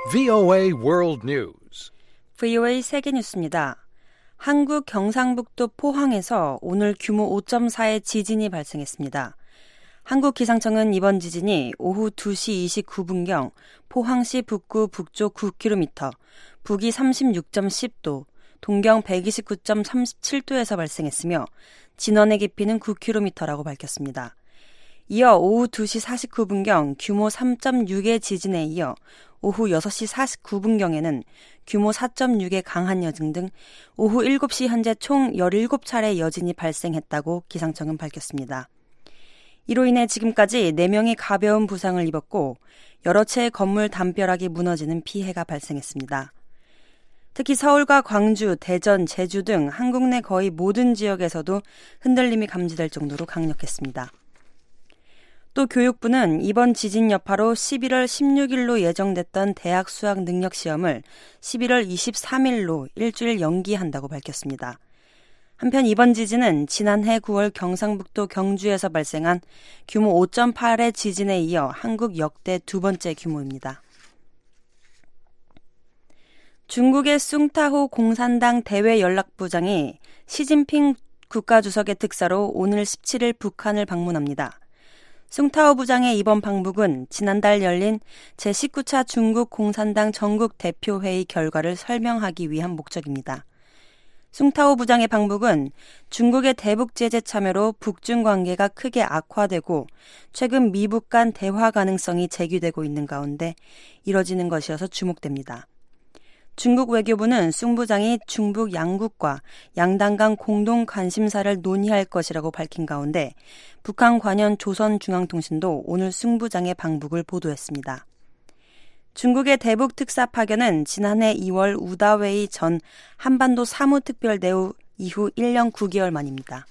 VOA World News. VOA 세계뉴스입니다. 한국 경상북도 포항에서 오늘 규모 5.4의 지진이 발생했습니다. 한국기상청은 이번 지진이 오후 2시 29분경 포항시 북구 북쪽 9km, 북위 36.10도, 동경 129.37도에서 발생했으며 진원의 깊이는 9km라고 밝혔습니다. 이어 오후 2시 49분경 규모 3.6의 지진에 이어 오후 6시 49분경에는 규모 4.6의 강한 여진 등 오후 7시 현재 총 17차례 여진이 발생했다고 기상청은 밝혔습니다. 이로 인해 지금까지 4명이 가벼운 부상을 입었고 여러 채의 건물 담벼락이 무너지는 피해가 발생했습니다. 특히 서울과 광주, 대전, 제주 등 한국 내 거의 모든 지역에서도 흔들림이 감지될 정도로 강력했습니다. 또 교육부는 이번 지진 여파로 11월 16일로 예정됐던 대학 수학 능력 시험을 11월 23일로 일주일 연기한다고 밝혔습니다. 한편 이번 지진은 지난해 9월 경상북도 경주에서 발생한 규모 5.8의 지진에 이어 한국 역대 두 번째 규모입니다. 중국의 숭타호 공산당 대외연락부장이 시진핑 국가주석의 특사로 오늘 17일 북한을 방문합니다. 숭타오 부장의 이번 방북은 지난달 열린 제19차 중국 공산당 전국 대표회의 결과를 설명하기 위한 목적입니다. 숭타오 부장의 방북은 중국의 대북 제재 참여로 북중 관계가 크게 악화되고 최근 미북 간 대화 가능성이 제기되고 있는 가운데 이뤄지는 것이어서 주목됩니다. 중국 외교부는 숭 부장이 중북 양국과 양당 간 공동 관심사를 논의할 것이라고 밝힌 가운데 북한 관련 조선중앙통신도 오늘 숭 부장의 방북을 보도했습니다. 중국의 대북 특사 파견은 지난해 2월 우다웨이 전 한반도 사무특별대우 이후 1년 9개월 만입니다.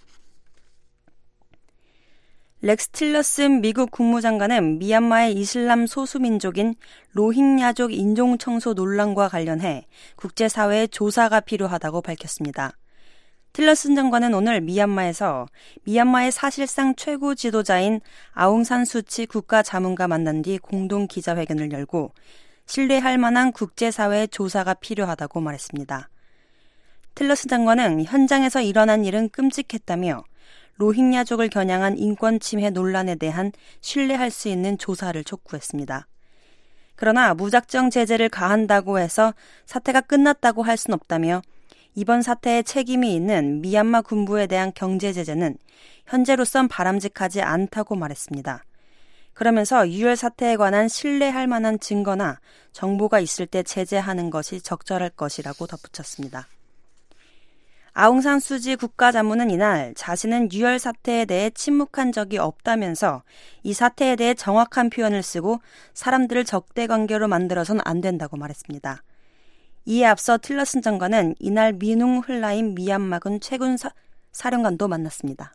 렉스 틸러슨 미국 국무장관은 미얀마의 이슬람 소수민족인 로힝야족 인종청소 논란과 관련해 국제사회의 조사가 필요하다고 밝혔습니다. 틸러슨 장관은 오늘 미얀마에서 미얀마의 사실상 최고 지도자인 아웅산 수치 국가자문과 만난 뒤 공동 기자회견을 열고 신뢰할 만한 국제사회의 조사가 필요하다고 말했습니다. 틸러슨 장관은 현장에서 일어난 일은 끔찍했다며 로힝야족을 겨냥한 인권 침해 논란에 대한 신뢰할 수 있는 조사를 촉구했습니다. 그러나 무작정 제재를 가한다고 해서 사태가 끝났다고 할 순 없다며 이번 사태에 책임이 있는 미얀마 군부에 대한 경제 제재는 현재로선 바람직하지 않다고 말했습니다. 그러면서 유혈 사태에 관한 신뢰할 만한 증거나 정보가 있을 때 제재하는 것이 적절할 것이라고 덧붙였습니다. 아웅산 수지 국가자문은 이날 자신은 유혈 사태에 대해 침묵한 적이 없다면서 이 사태에 대해 정확한 표현을 쓰고 사람들을 적대관계로 만들어선 안 된다고 말했습니다. 이에 앞서 틸러슨 장관은 이날 미누 흘라임 미얀마군 최군 사령관도 만났습니다.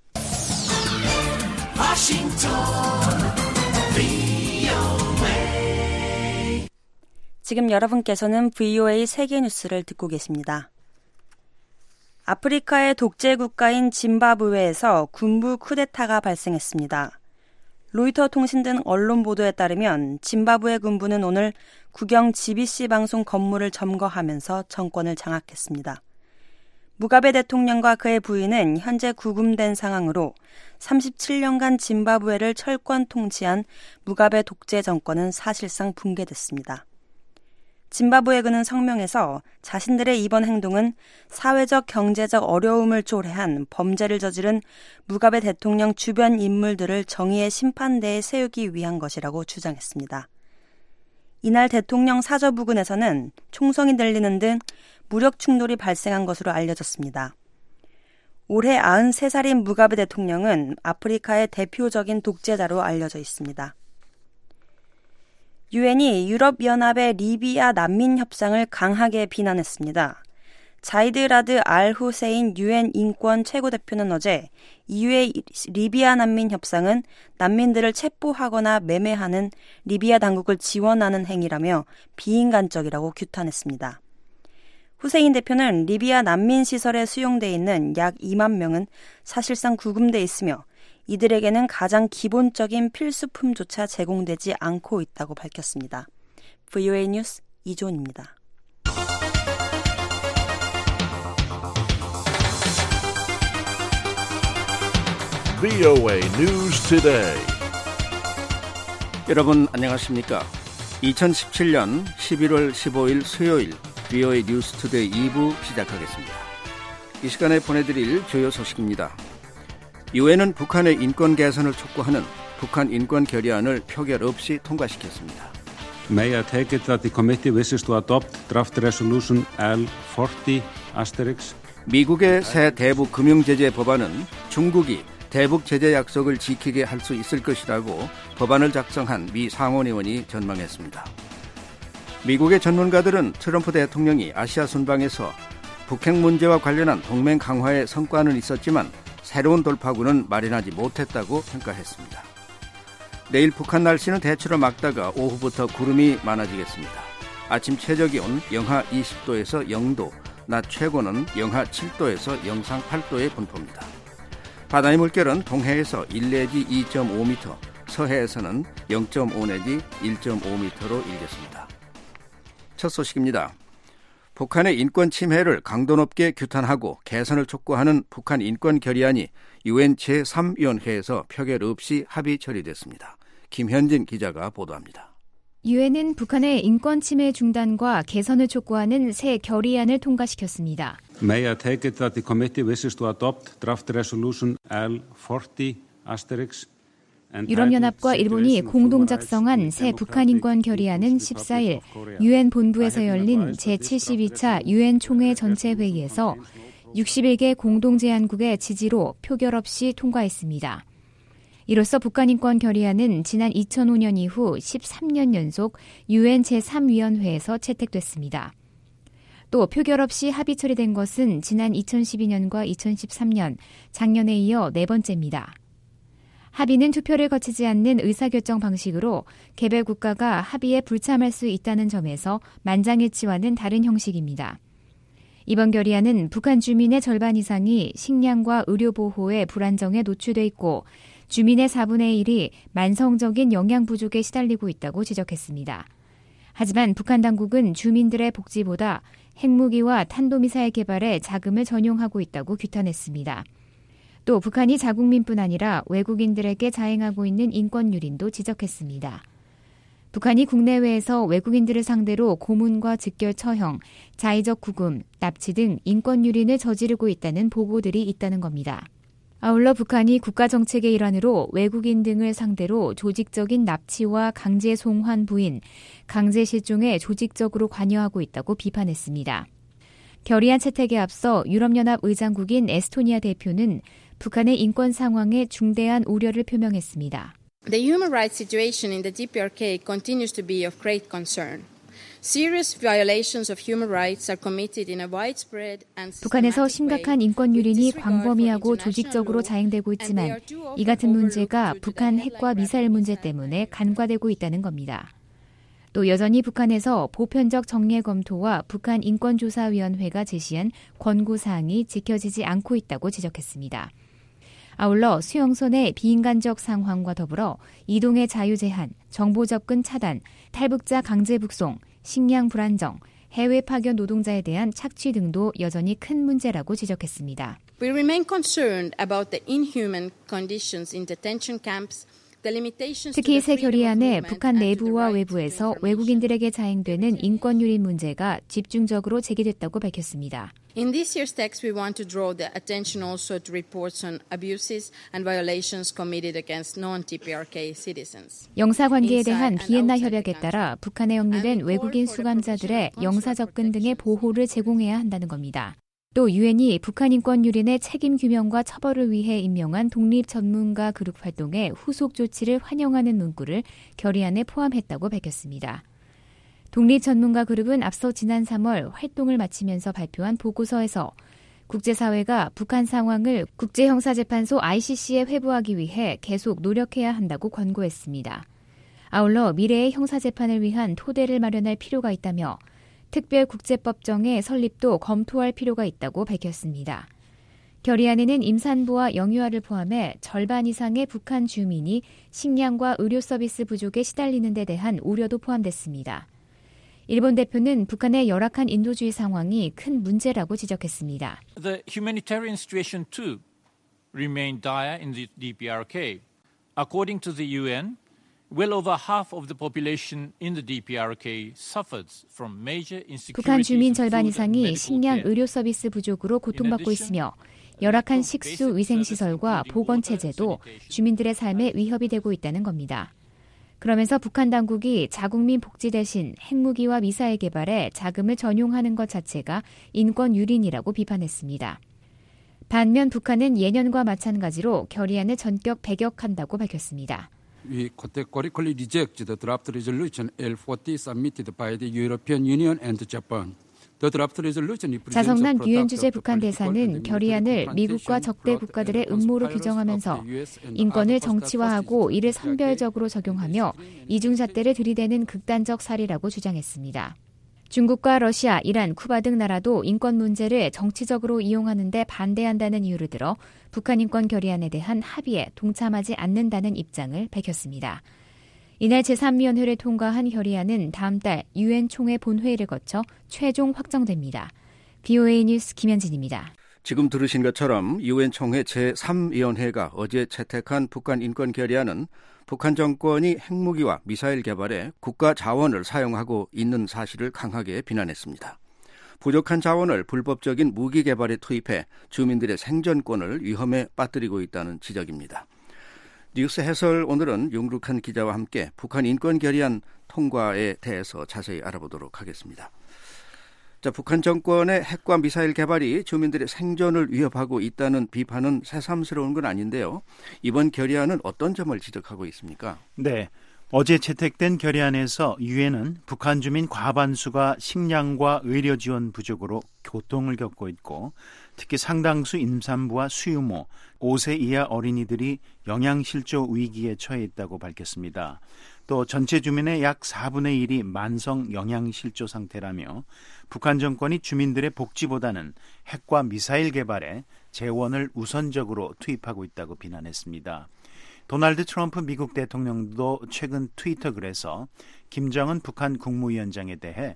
지금 여러분께서는 VOA 세계뉴스를 듣고 계십니다. 아프리카의 독재 국가인 짐바브웨에서 군부 쿠데타가 발생했습니다. 로이터 통신 등 언론 보도에 따르면 짐바브웨 군부는 오늘 국영 GBC 방송 건물을 점거하면서 정권을 장악했습니다. 무가베 대통령과 그의 부인은 현재 구금된 상황으로 37년간 짐바브웨를 철권 통치한 무가베 독재 정권은 사실상 붕괴됐습니다. 짐바브웨군은 성명에서 자신들의 이번 행동은 사회적 경제적 어려움을 초래한 범죄를 저지른 무가베 대통령 주변 인물들을 정의의 심판대에 세우기 위한 것이라고 주장했습니다. 이날 대통령 사저 부근에서는 총성이 들리는 등 무력 충돌이 발생한 것으로 알려졌습니다. 올해 93살인 무가베 대통령은 아프리카의 대표적인 독재자로 알려져 있습니다. 유엔이 유럽연합의 리비아 난민 협상을 강하게 비난했습니다. 자이드 라드 알 후세인 유엔 인권 최고대표는 어제 EU의 리비아 난민 협상은 난민들을 체포하거나 매매하는 리비아 당국을 지원하는 행위라며 비인간적이라고 규탄했습니다. 후세인 대표는 리비아 난민 시설에 수용돼 있는 약 2만 명은 사실상 구금돼 있으며 이들에게는 가장 기본적인 필수품조차 제공되지 않고 있다고 밝혔습니다. VOA 뉴스 이존입니다. VOA News Today. 여러분 안녕하십니까? 2017년 11월 15일 수요일 VOA 뉴스 투데이 2부 시작하겠습니다. 이 시간에 보내드릴 주요 소식입니다. 유엔은 북한의 인권 개선을 촉구하는 북한 인권 결의안을 표결 없이 통과시켰습니다. May I take it that the committee wishes to adopt draft resolution L40*? 미국의 새 대북 금융제재 법안은 중국이 대북 제재 약속을 지키게 할 수 있을 것이라고 법안을 작성한 미 상원의원이 전망했습니다. 미국의 전문가들은 트럼프 대통령이 아시아 순방에서 북핵 문제와 관련한 동맹 강화에 성과는 있었지만 새로운 돌파구는 마련하지 못했다고 평가했습니다. 내일 북한 날씨는 대체로 맑다가 오후부터 구름이 많아지겠습니다. 아침 최저기온 영하 20도에서 0도, 낮 최고는 영하 7도에서 영상 8도의 분포입니다. 바다의 물결은 동해에서 1 내지 2.5m, 서해에서는 0.5 내지 1.5m로 일겠습니다. 첫 소식입니다. 북한의 인권 침해를 강도 높게 규탄하고 개선을 촉구하는 북한 인권 결의안이 유엔 제3위원회에서 표결 없이 합의 처리됐습니다. 김현진 기자가 보도합니다. 유엔은 북한의 인권 침해 중단과 개선을 촉구하는 새 결의안을 통과시켰습니다. May I take it that the committee wishes to adopt draft resolution L40*? 유럽연합과 일본이 공동 작성한 새 북한 인권 결의안은 14일 유엔 본부에서 열린 제72차 유엔 총회 전체 회의에서 61개 공동 제안국의 지지로 표결 없이 통과했습니다. 이로써 북한 인권 결의안은 지난 2005년 이후 13년 연속 유엔 제3위원회에서 채택됐습니다. 또 표결 없이 합의 처리된 것은 지난 2012년과 2013년, 작년에 이어 네 번째입니다. 합의는 투표를 거치지 않는 의사결정 방식으로 개별 국가가 합의에 불참할 수 있다는 점에서 만장일치와는 다른 형식입니다. 이번 결의안은 북한 주민의 절반 이상이 식량과 의료 보호의 불안정에 노출돼 있고 주민의 4분의 1이 만성적인 영양 부족에 시달리고 있다고 지적했습니다. 하지만 북한 당국은 주민들의 복지보다 핵무기와 탄도미사일 개발에 자금을 전용하고 있다고 규탄했습니다. 또 북한이 자국민뿐 아니라 외국인들에게 자행하고 있는 인권 유린도 지적했습니다. 북한이 국내외에서 외국인들을 상대로 고문과 즉결 처형, 자의적 구금, 납치 등 인권 유린을 저지르고 있다는 보고들이 있다는 겁니다. 아울러 북한이 국가정책의 일환으로 외국인 등을 상대로 조직적인 납치와 강제 송환 부인, 강제 실종에 조직적으로 관여하고 있다고 비판했습니다. 결의안 채택에 앞서 유럽연합 의장국인 에스토니아 대표는 북한의 인권 상황에 중대한 우려를 표명했습니다. The human rights situation in the DPRK continues to be of great concern. Serious violations of human rights are committed in a widespread and 북한에서 심각한 인권 유린이 광범위하고 조직적으로 자행되고 있지만 이 같은 문제가 북한 핵과 미사일 문제 때문에 간과되고 있다는 겁니다. 또 여전히 북한에서 보편적 정례 검토와 북한 인권조사위원회가 제시한 권고사항이 지켜지지 않고 있다고 지적했습니다. 아울러 수용소 내 비인간적 상황과 더불어 이동의 자유 제한, 정보 접근 차단, 탈북자 강제 북송, 식량 불안정, 해외 파견 노동자에 대한 착취 등도 여전히 큰 문제라고 지적했습니다. We remain concerned about the inhuman conditions in detention camps. 특히 새 결의안에 북한 내부와 외부에서 외국인들에게 자행되는 인권 유린 문제가 집중적으로 제기됐다고 밝혔습니다. In this year's text, we want to draw the attention also to reports on abuses and violations committed against non-DPRK citizens. 영사 관계에 대한 비엔나 협약에 따라 북한에 억류된 외국인 수감자들의 영사 접근 등의 보호를 제공해야 한다는 겁니다. 또 유엔이 북한 인권 유린의 책임 규명과 처벌을 위해 임명한 독립 전문가 그룹 활동에 후속 조치를 환영하는 문구를 결의안에 포함했다고 밝혔습니다. 독립 전문가 그룹은 앞서 지난 3월 활동을 마치면서 발표한 보고서에서 국제사회가 북한 상황을 국제형사재판소 ICC에 회부하기 위해 계속 노력해야 한다고 권고했습니다. 아울러 미래의 형사재판을 위한 토대를 마련할 필요가 있다며 특별국제법정의 설립도 검토할 필요가 있다고 밝혔습니다. 결의안에는 임산부와 영유아를 포함해 절반 이상의 북한 주민이 식량과 의료 서비스 부족에 시달리는 데 대한 우려도 포함됐습니다. 일본 대표는 북한의 열악한 인도주의 상황이 큰 문제라고 지적했습니다. The humanitarian situation too remain dire in the DPRK. According to the UN, well over half of the population in the DPRK suffers from major insecurity. 북한 주민 절반 이상이 식량, 의료 서비스 부족으로 고통받고 있으며 열악한 식수, 위생시설과 보건체제도 주민들의 삶에 위협이 되고 있다는 겁니다. 그러면서 북한 당국이 자국민 복지 대신 핵무기와 미사일 개발에 자금을 전용하는 것 자체가 인권 유린이라고 비판했습니다. 반면 북한은 예년과 마찬가지로 결의안을 전격 배격한다고 밝혔습니다. We categorically reject the draft resolution L40 submitted by the European Union and Japan. 자성난 유엔 주재 북한 대사는 결의안을 미국과 적대 국가들의 음모로 규정하면서 인권을 정치화하고 이를 선별적으로 적용하며 이중잣대를 들이대는 극단적 사례라고 주장했습니다. 중국과 러시아, 이란, 쿠바 등 나라도 인권 문제를 정치적으로 이용하는 데 반대한다는 이유를 들어 북한 인권 결의안에 대한 합의에 동참하지 않는다는 입장을 밝혔습니다. 이날 제3위원회를 통과한 결의안은 다음 달 유엔 총회 본회의를 거쳐 최종 확정됩니다. BOA 뉴스 김현진입니다. 지금 들으신 것처럼 유엔 총회 제3위원회가 어제 채택한 북한 인권 결의안은 북한 정권이 핵무기와 미사일 개발에 국가 자원을 사용하고 있는 사실을 강하게 비난했습니다. 부족한 자원을 불법적인 무기 개발에 투입해 주민들의 생존권을 위험에 빠뜨리고 있다는 지적입니다. 뉴스 해설 오늘은 윤룩한 기자와 함께 북한 인권 결의안 통과에 대해서 자세히 알아보도록 하겠습니다. 자, 북한 정권의 핵과 미사일 개발이 주민들의 생존을 위협하고 있다는 비판은 새삼스러운 건 아닌데요. 이번 결의안은 어떤 점을 지적하고 있습니까? 네. 어제 채택된 결의안에서 유엔은 북한 주민 과반수가 식량과 의료 지원 부족으로 고통을 겪고 있고 특히 상당수 임산부와 수유모, 5세 이하 어린이들이 영양실조 위기에 처해 있다고 밝혔습니다. 또 전체 주민의 약 4분의 1이 만성 영양실조 상태라며 북한 정권이 주민들의 복지보다는 핵과 미사일 개발에 재원을 우선적으로 투입하고 있다고 비난했습니다. 도널드 트럼프 미국 대통령도 최근 트위터 글에서 김정은 북한 국무위원장에 대해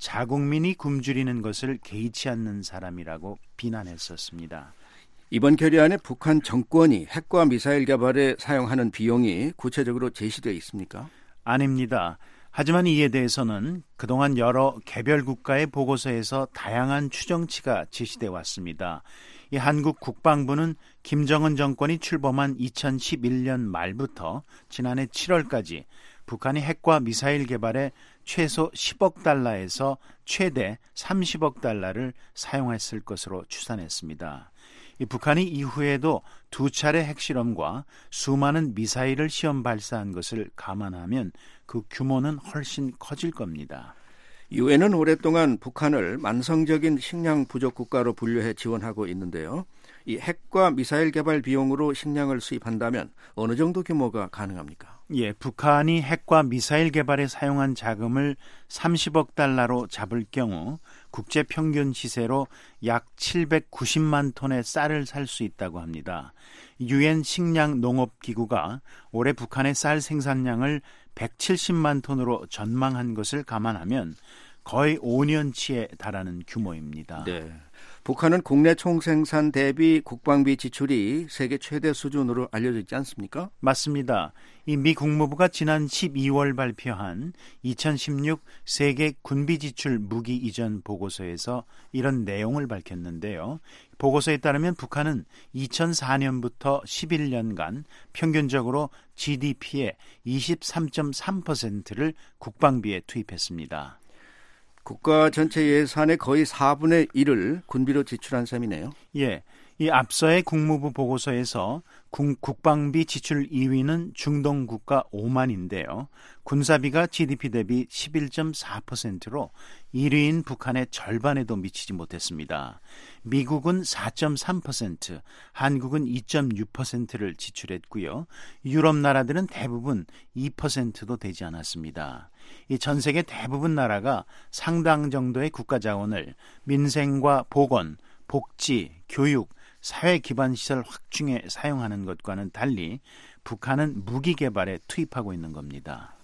자국민이 굶주리는 것을 개의치 않는 사람이라고 비난했었습니다. 이번 결의안에 북한 정권이 핵과 미사일 개발에 사용하는 비용이 구체적으로 제시되어 있습니까? 아닙니다. 하지만 이에 대해서는 그동안 여러 개별 국가의 보고서에서 다양한 추정치가 제시돼 왔습니다. 이 한국 국방부는 김정은 정권이 출범한 2011년 말부터 지난해 7월까지 북한이 핵과 미사일 개발에 최소 10억 달러에서 최대 30억 달러를 사용했을 것으로 추산했습니다. 이 북한이 이후에도 2차례 핵실험과 수많은 미사일을 시험 발사한 것을 감안하면 그 규모는 훨씬 커질 겁니다. 유엔은 오랫동안 북한을 만성적인 식량 부족 국가로 분류해 지원하고 있는데요. 이 핵과 미사일 개발 비용으로 식량을 수입한다면 어느 정도 규모가 가능합니까? 예, 북한이 핵과 미사일 개발에 사용한 자금을 30억 달러로 잡을 경우 국제 평균 시세로 약 790만 톤의 쌀을 살 수 있다고 합니다. 유엔 식량 농업 기구가 올해 북한의 쌀 생산량을 170만 톤으로 전망한 것을 감안하면 거의 5년치에 달하는 규모입니다. 네. 북한은 국내 총생산 대비 국방비 지출이 세계 최대 수준으로 알려져 있지 않습니까? 맞습니다. 이 미 국무부가 지난 12월 발표한 2016 세계 군비 지출 무기 이전 보고서에서 이런 내용을 밝혔는데요. 보고서에 따르면 북한은 2004년부터 11년간 평균적으로 GDP의 23.3%를 국방비에 투입했습니다. 국가 전체 예산의 거의 4분의 1을 군비로 지출한 셈이네요. 예, 이 앞서의 국무부 보고서에서 국방비 지출 2위는 중동 국가 오만인데요. 군사비가 GDP 대비 11.4%로 1위인 북한의 절반에도 미치지 못했습니다. 미국은 4.3%, 한국은 2.6%를 지출했고요. 유럽 나라들은 대부분 2%도 되지 않았습니다. 이 전 세계 대부분 나라가 상당 정도의 국가 자원을 민생과 보건, 복지, 교육, 사회 기반 시설 확충에 사용하는 것과는 달리 북한은 무기 개발에 투입하고 있는 겁니다.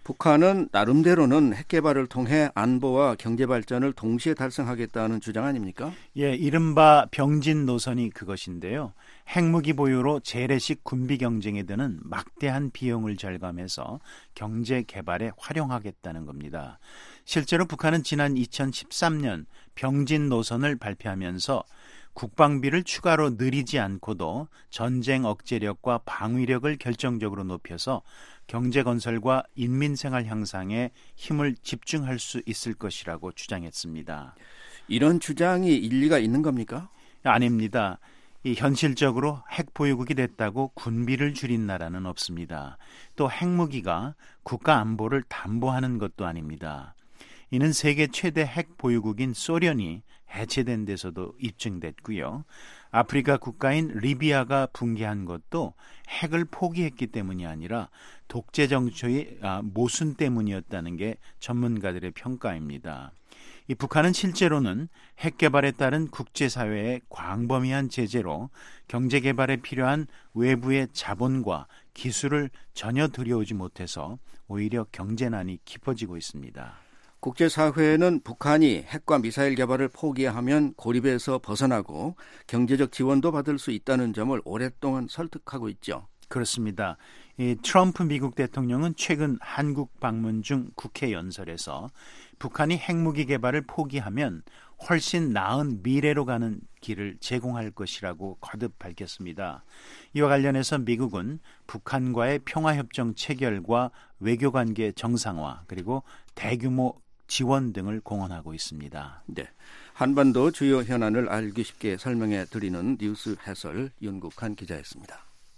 북한은 나름대로는 핵 개발을 통해 안보와 경제 발전을 동시에 달성하겠다는 주장 아닙니까? 예, 이른바 병진 노선이 그것인데요. 핵무기 보유로 재래식 군비 경쟁에 드는 막대한 비용을 절감해서 경제 개발에 활용하겠다는 겁니다. 실제로 북한은 지난 2013년 병진 노선을 발표하면서 국방비를 추가로 늘리지 않고도 전쟁 억제력과 방위력을 결정적으로 높여서 경제 건설과 인민생활 향상에 힘을 집중할 수 있을 것이라고 주장했습니다. 이런 주장이 일리가 있는 겁니까? 아닙니다. 현실적으로 핵 보유국이 됐다고 군비를 줄인 나라는 없습니다. 또 핵무기가 국가 안보를 담보하는 것도 아닙니다. 이는 세계 최대 핵 보유국인 소련이 해체된 데서도 입증됐고요. 아프리카 국가인 리비아가 붕괴한 것도 핵을 포기했기 때문이 아니라 독재 정초의 모순 때문이었다는 게 전문가들의 평가입니다. 이 북한은 실제로는 핵 개발에 따른 국제사회의 광범위한 제재로 경제 개발에 필요한 외부의 자본과 기술을 전혀 들여오지 못해서 오히려 경제난이 깊어지고 있습니다. 국제사회는 북한이 핵과 미사일 개발을 포기하면 고립에서 벗어나고 경제적 지원도 받을 수 있다는 점을 오랫동안 설득하고 있죠. 그렇습니다. 이 트럼프 미국 대통령은 최근 한국 방문 중 국회 연설에서 북한이 핵무기 개발을 포기하면 훨씬 나은 미래로 가는 길을 제공할 것이라고 거듭 밝혔습니다. 이와 관련해서 미국은 북한과의 평화협정 체결과 외교관계 정상화 그리고 대규모 지원 등을 공언하고 있습니다. 네, 한반도 주요 현안을 알기 쉽게 설명해 드리는 뉴스 해설 윤국한 기자였습니다.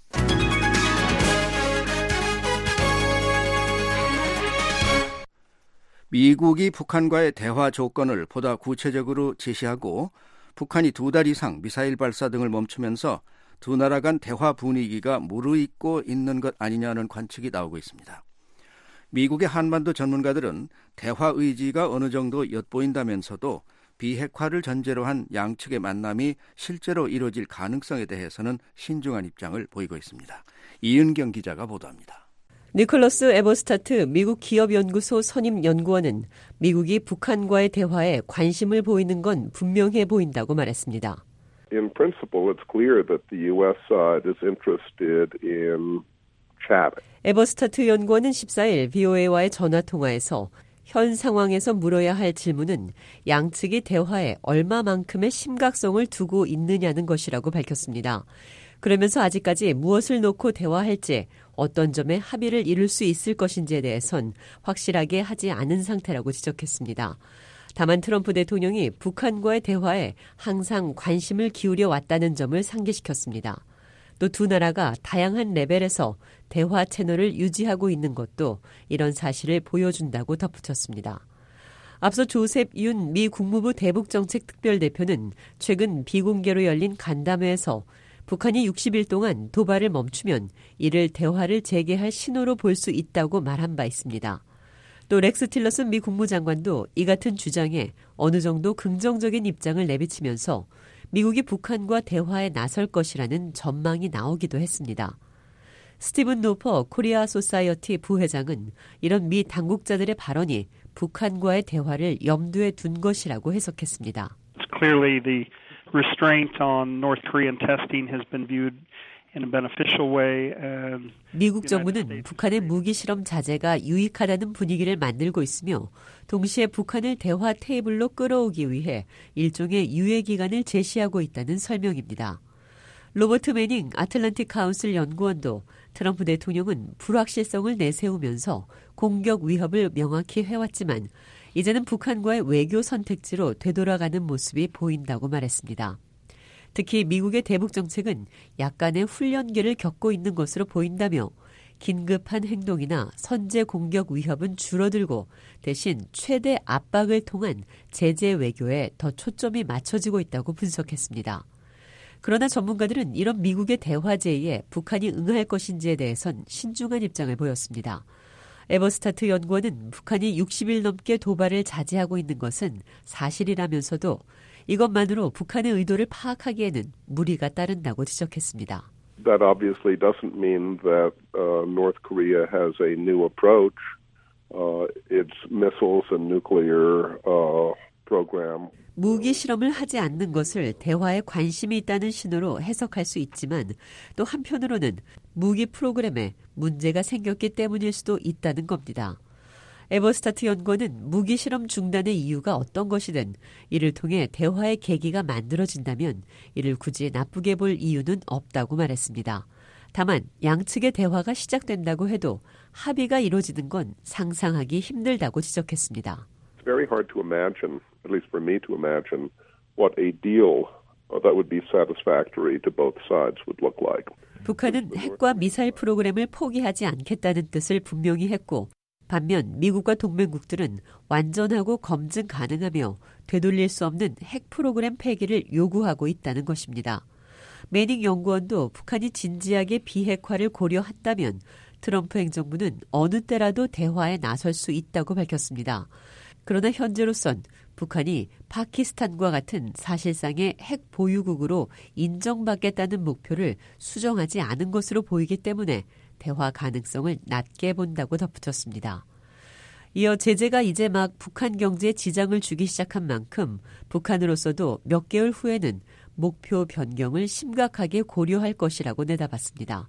미국이 북한과의 대화 조건을 보다 구체적으로 제시하고 북한이 2달 이상 미사일 발사 등을 멈추면서 두 나라 간 대화 분위기가 무르익고 있는 것 아니냐는 관측이 나오고 있습니다. 미국의 한반도 전문가들은 대화 의지가 어느 정도 엿보인다면서도 비핵화를 전제로 한 양측의 만남이 실제로 이루어질 가능성에 대해서는 신중한 입장을 보이고 있습니다. 이은경 기자가 보도합니다. 니콜러스 에버스타트 미국 기업연구소 선임 연구원은 미국이 북한과의 대화에 관심을 보이는 건 분명해 보인다고 말했습니다. In principle, it's clear that the U.S. side is interested in chatting. 에버스타트 연구원은 14일 VOA와의 전화통화에서 현 상황에서 물어야 할 질문은 양측이 대화에 얼마만큼의 심각성을 두고 있느냐는 것이라고 밝혔습니다. 그러면서 아직까지 무엇을 놓고 대화할지 어떤 점에 합의를 이룰 수 있을 것인지에 대해선 확실하게 하지 않은 상태라고 지적했습니다. 다만 트럼프 대통령이 북한과의 대화에 항상 관심을 기울여 왔다는 점을 상기시켰습니다. 또 두 나라가 다양한 레벨에서 대화 채널을 유지하고 있는 것도 이런 사실을 보여준다고 덧붙였습니다. 앞서 조셉 윤 미 국무부 대북정책특별대표는 최근 비공개로 열린 간담회에서 북한이 60일 동안 도발을 멈추면 이를 대화를 재개할 신호로 볼 수 있다고 말한 바 있습니다. 또 렉스 틸러슨 미 국무장관도 이 같은 주장에 어느 정도 긍정적인 입장을 내비치면서 미국이 북한과 대화에 나설 것이라는 전망이 나오기도 했습니다. 스티븐 노퍼 코리아 소사이어티 부회장은 이런 미 당국자들의 발언이 북한과의 대화를 염두에 둔 것이라고 해석했습니다. Clearly the restraint on North Korean testing has been viewed in a beneficial way. 미국 정부는 북한의 무기 실험 자제가 유익하다는 분위기를 만들고 있으며 동시에 북한을 대화 테이블로 끌어오기 위해 일종의 유예 기간을 제시하고 있다는 설명입니다. 로버트 매닝 아틀란틱 카운슬 연구원도 트럼프 대통령은 불확실성을 내세우면서 공격 위협을 명확히 해왔지만 이제는 북한과의 외교 선택지로 되돌아가는 모습이 보인다고 말했습니다. 특히 미국의 대북 정책은 약간의 훈련기를 겪고 있는 것으로 보인다며 긴급한 행동이나 선제 공격 위협은 줄어들고 대신 최대 압박을 통한 제재 외교에 더 초점이 맞춰지고 있다고 분석했습니다. 그러나 전문가들은 이런 미국의 대화 제의에 북한이 응할 것인지에 대해선 신중한 입장을 보였습니다. 에버스타트 연구원은 북한이 60일 넘게 도발을 자제하고 있는 것은 사실이라면서도 이것만으로 북한의 의도를 파악하기에는 무리가 따른다고 지적했습니다. That obviously doesn't mean that North Korea has a new approach its missiles and nuclear program. 무기 실험을 하지 않는 것을 대화에 관심이 있다는 신호로 해석할 수 있지만 또 한편으로는 무기 프로그램에 문제가 생겼기 때문일 수도 있다는 겁니다. 에버스타트 연구원은 무기 실험 중단의 이유가 어떤 것이든 이를 통해 대화의 계기가 만들어진다면 이를 굳이 나쁘게 볼 이유는 없다고 말했습니다. 다만 양측의 대화가 시작된다고 해도 합의가 이루어지는 건 상상하기 힘들다고 지적했습니다. It's very hard to imagine, at least for me to imagine, what a deal that would be satisfactory to both sides would look like. 북한은 핵과 미사일 프로그램을 포기하지 않겠다는 뜻을 분명히 했고 반면 미국과 동맹국들은 완전하고 검증 가능하며 되돌릴 수 없는 핵 프로그램 폐기를 요구하고 있다는 것입니다. 매닝 연구원도 북한이 진지하게 비핵화를 고려한다면 트럼프 행정부는 어느 때라도 대화에 나설 수 있다고 밝혔습니다. 그러나 현재로선 북한이 파키스탄과 같은 사실상의 핵 보유국으로 인정받겠다는 목표를 수정하지 않은 것으로 보이기 때문에 대화 가능성을 낮게 본다고 덧붙였습니다. 이어 제재가 이제 막 북한 경제에 지장을 주기 시작한 만큼 북한으로서도 몇 개월 후에는 목표 변경을 심각하게 고려할 것이라고 내다봤습니다.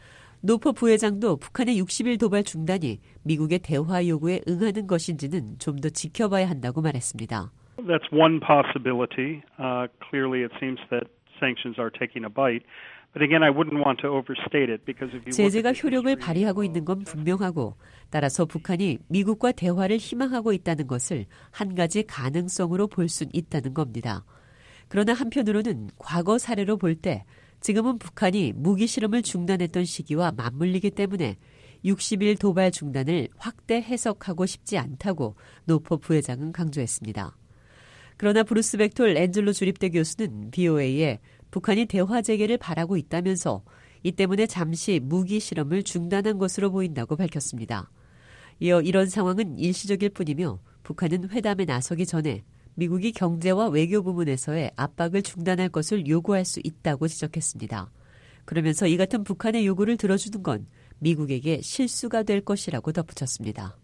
노퍼 부회장도 북한의 60일 도발 중단이 미국의 대화 요구에 응하는 것인지는 좀 더 지켜봐야 한다고 말했습니다. That's one possibility. Clearly it seems that sanctions are taking a bite. But again, I wouldn't want to overstate it because if you 제재가 효력을 발휘하고 있는 건 분명하고 따라서 북한이 미국과 대화를 희망하고 있다는 것을 한 가지 가능성으로 볼 수 있다는 겁니다. 그러나 한편으로는 과거 사례로 볼 때 지금은 북한이 무기 실험을 중단했던 시기와 맞물리기 때문에 60일 도발 중단을 확대 해석하고 싶지 않다고 노퍼 부회장은 강조했습니다. 그러나 브루스 벡톨 앤젤로 주립대 교수는 BOA에 북한이 대화 재개를 바라고 있다면서 이 때문에 잠시 무기 실험을 중단한 것으로 보인다고 밝혔습니다. 이어 이런 상황은 일시적일 뿐이며 북한은 회담에 나서기 전에 미국이 경제와 외교 부문에서의 압박을 중단할 것을 요구할 수 있다고 지적했습니다. 그러면서 이 같은 북한의 요구를 들어주는 건 미국에게 실수가 될 것이라고 덧붙였습니다.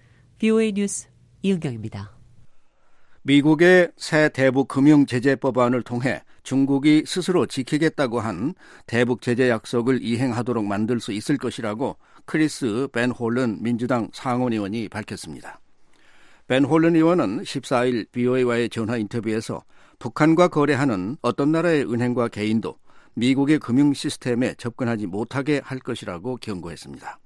BOA 뉴스 이은경입니다. 미국의 새 대북 금융 제재 법안을 통해 중국이 스스로 지키겠다고 한 대북 제재 약속을 이행하도록 만들 수 있을 것이라고 크리스 벤 홀런 민주당 상원의원이 밝혔습니다. 벤 홀런 의원은 14일 BOA와의 전화 인터뷰에서 북한과 거래하는 어떤 나라의 은행과 개인도 미국의 금융 시스템에 접근하지 못하게 할 것이라고 경고했습니다.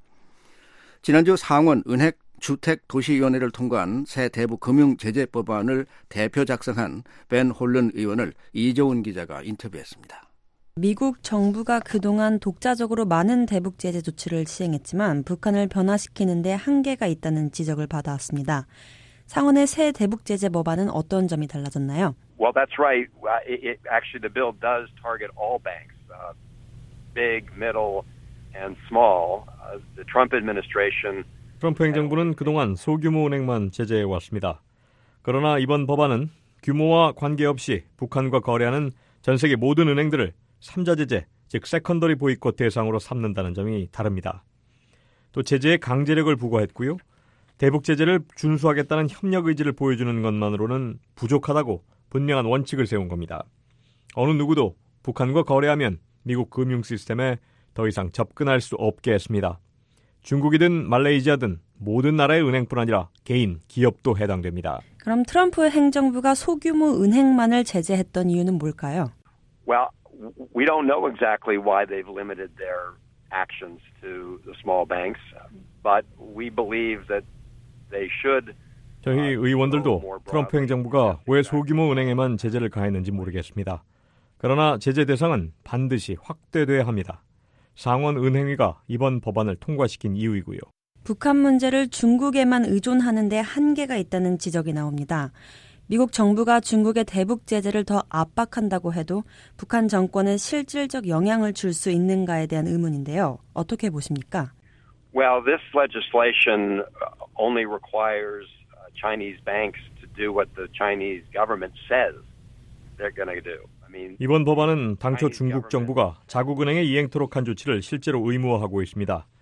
지난주 상원 은행 주택도시위원회를 통과한 새 대북 금융 제재 법안을 대표 작성한 벤 홀런 의원을 이조은 기자가 인터뷰했습니다. 미국 정부가 그동안 독자적으로 많은 대북 제재 조치를 시행했지만 북한을 변화시키는 데 한계가 있다는 지적을 받아왔습니다. 상원의 새 대북 제재 법안은 어떤 점이 달라졌나요? Well, that's right. Actually, the bill does target all banks, big, middle, and small. The Trump administration. 트럼프 행정부는 그동안 소규모 은행만 제재해 왔습니다. 그러나 이번 법안은 규모와 관계없이 북한과 거래하는 전 세계 모든 은행들을 3자 제재, 즉 세컨더리 보이콧 대상으로 삼는다는 점이 다릅니다. 또 제재에 강제력을 부과했고요. 대북 제재를 준수하겠다는 협력 의지를 보여주는 것만으로는 부족하다고 분명한 원칙을 세운 겁니다. 어느 누구도 북한과 거래하면 미국 금융 시스템에 더 이상 접근할 수 없게 했습니다. 중국이든 말레이시아든 모든 나라의 은행뿐 아니라 개인, 기업도 해당됩니다. 그럼 트럼프 행정부가 소규모 은행만을 제재했던 이유는 뭘까요? Well, we don't know exactly why they've limited their actions to the small banks, but we believe that they should. 저희 의원들도 트럼프 행정부가 왜 소규모 은행에만 제재를 가했는지 모르겠습니다. 그러나 제재 대상은 반드시 확대돼야 합니다. 상원 은행위가 이번 법안을 통과시킨 이유이고요. 북한 문제를 중국에만 의존하는 데 한계가 있다는 지적이 나옵니다. 미국 정부가 중국의 대북 제재를 더 압박한다고 해도 북한 정권에 실질적 영향을 줄 수 있는가에 대한 의문인데요. 어떻게 보십니까? Well, this legislation only requires Chinese banks to do what the Chinese government says they're going to do. 이번 법안은 당초 중국 정부가 자국 은행에 이행토록 한 조치를 실제로 의무화하고 있습니다.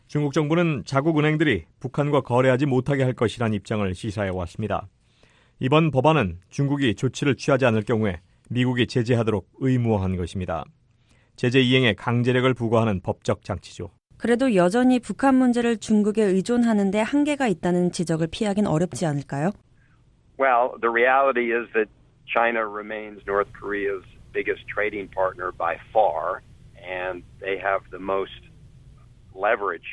중국 정부는 자국 은행들이 북한과 거래하지 못하게 할 것이란 입장을 시사해 왔습니다. 이번 법안은 중국이 조치를 취하지 않을 경우에 미국이 제재하도록 의무화한 것입니다. 제재 이행에 강제력을 부과하는 법적 장치죠. 그래도 여전히 북한 문제를 중국에 의존하는 데 한계가 있다는 지적을 피하긴 어렵지 않을까요? Well, the reality is that China remains North Korea's biggest trading partner by far, and they have the most leverage.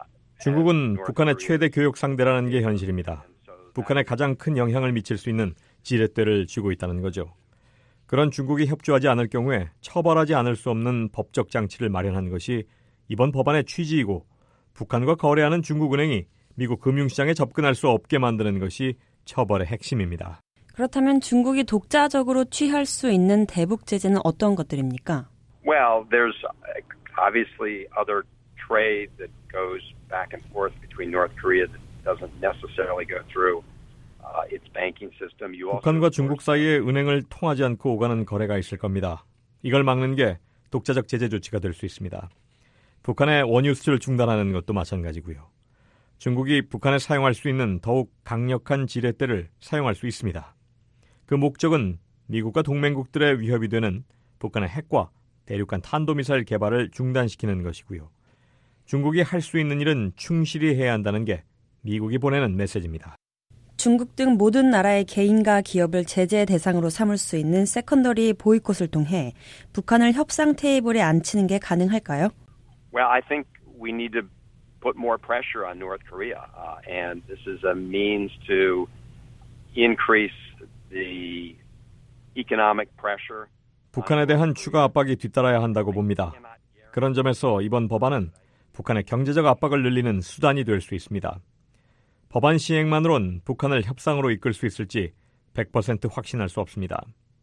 중국은 북한의 최대 교역 상대라는 게 현실입니다. 북한에 가장 큰 영향을 미칠 수 있는 지렛대를 쥐고 있다는 거죠. 그런 중국이 협조하지 않을 경우에 처벌하지 않을 수 없는 법적 장치를 마련한 것이 이번 법안의 취지이고 북한과 거래하는 중국은행이 미국 금융시장에 접근할 수 없게 만드는 것이 처벌의 핵심입니다. 그렇다면 중국이 독자적으로 취할 수 있는 대북 제재는 어떤 것들입니까? Well, there's obviously other trade that goes back and forth between North Korea that doesn't necessarily go through its banking system. 북한과 중국 사이에 은행을 통하지 않고 오가는 거래가 있을 겁니다. 이걸 막는 게 독자적 제재 조치가 될 수 있습니다. 북한의 원유 수출을 중단하는 것도 마찬가지고요. 중국이 북한에 사용할 수 있는 더욱 강력한 지렛대를 사용할 수 있습니다. 그 목적은 미국과 동맹국들의 위협이 되는 북한의 핵과 대륙간 탄도미사일 개발을 중단시키는 것이고요. 중국이 할 수 있는 일은 충실히 해야 한다는 게 미국이 보내는 메시지입니다. 중국 등 모든 나라의 개인과 기업을 제재 대상으로 삼을 수 있는 세컨더리 보이콧을 통해 북한을 협상 테이블에 앉히는 게 가능할까요? Well, I think we need to put more pressure on North Korea, and this is a means to increase the economic pressure. 북한에 대한 추가 압박이 뒤따라야 한다고 봅니다. 그런 점에서 이번 법안은 북한의 경제적 압박을 늘리는 수단이 될 수 있습니다. 법안 시행만으론 북한을 협상으로 이끌 수 있을지 100% 확신할 수 없습니다.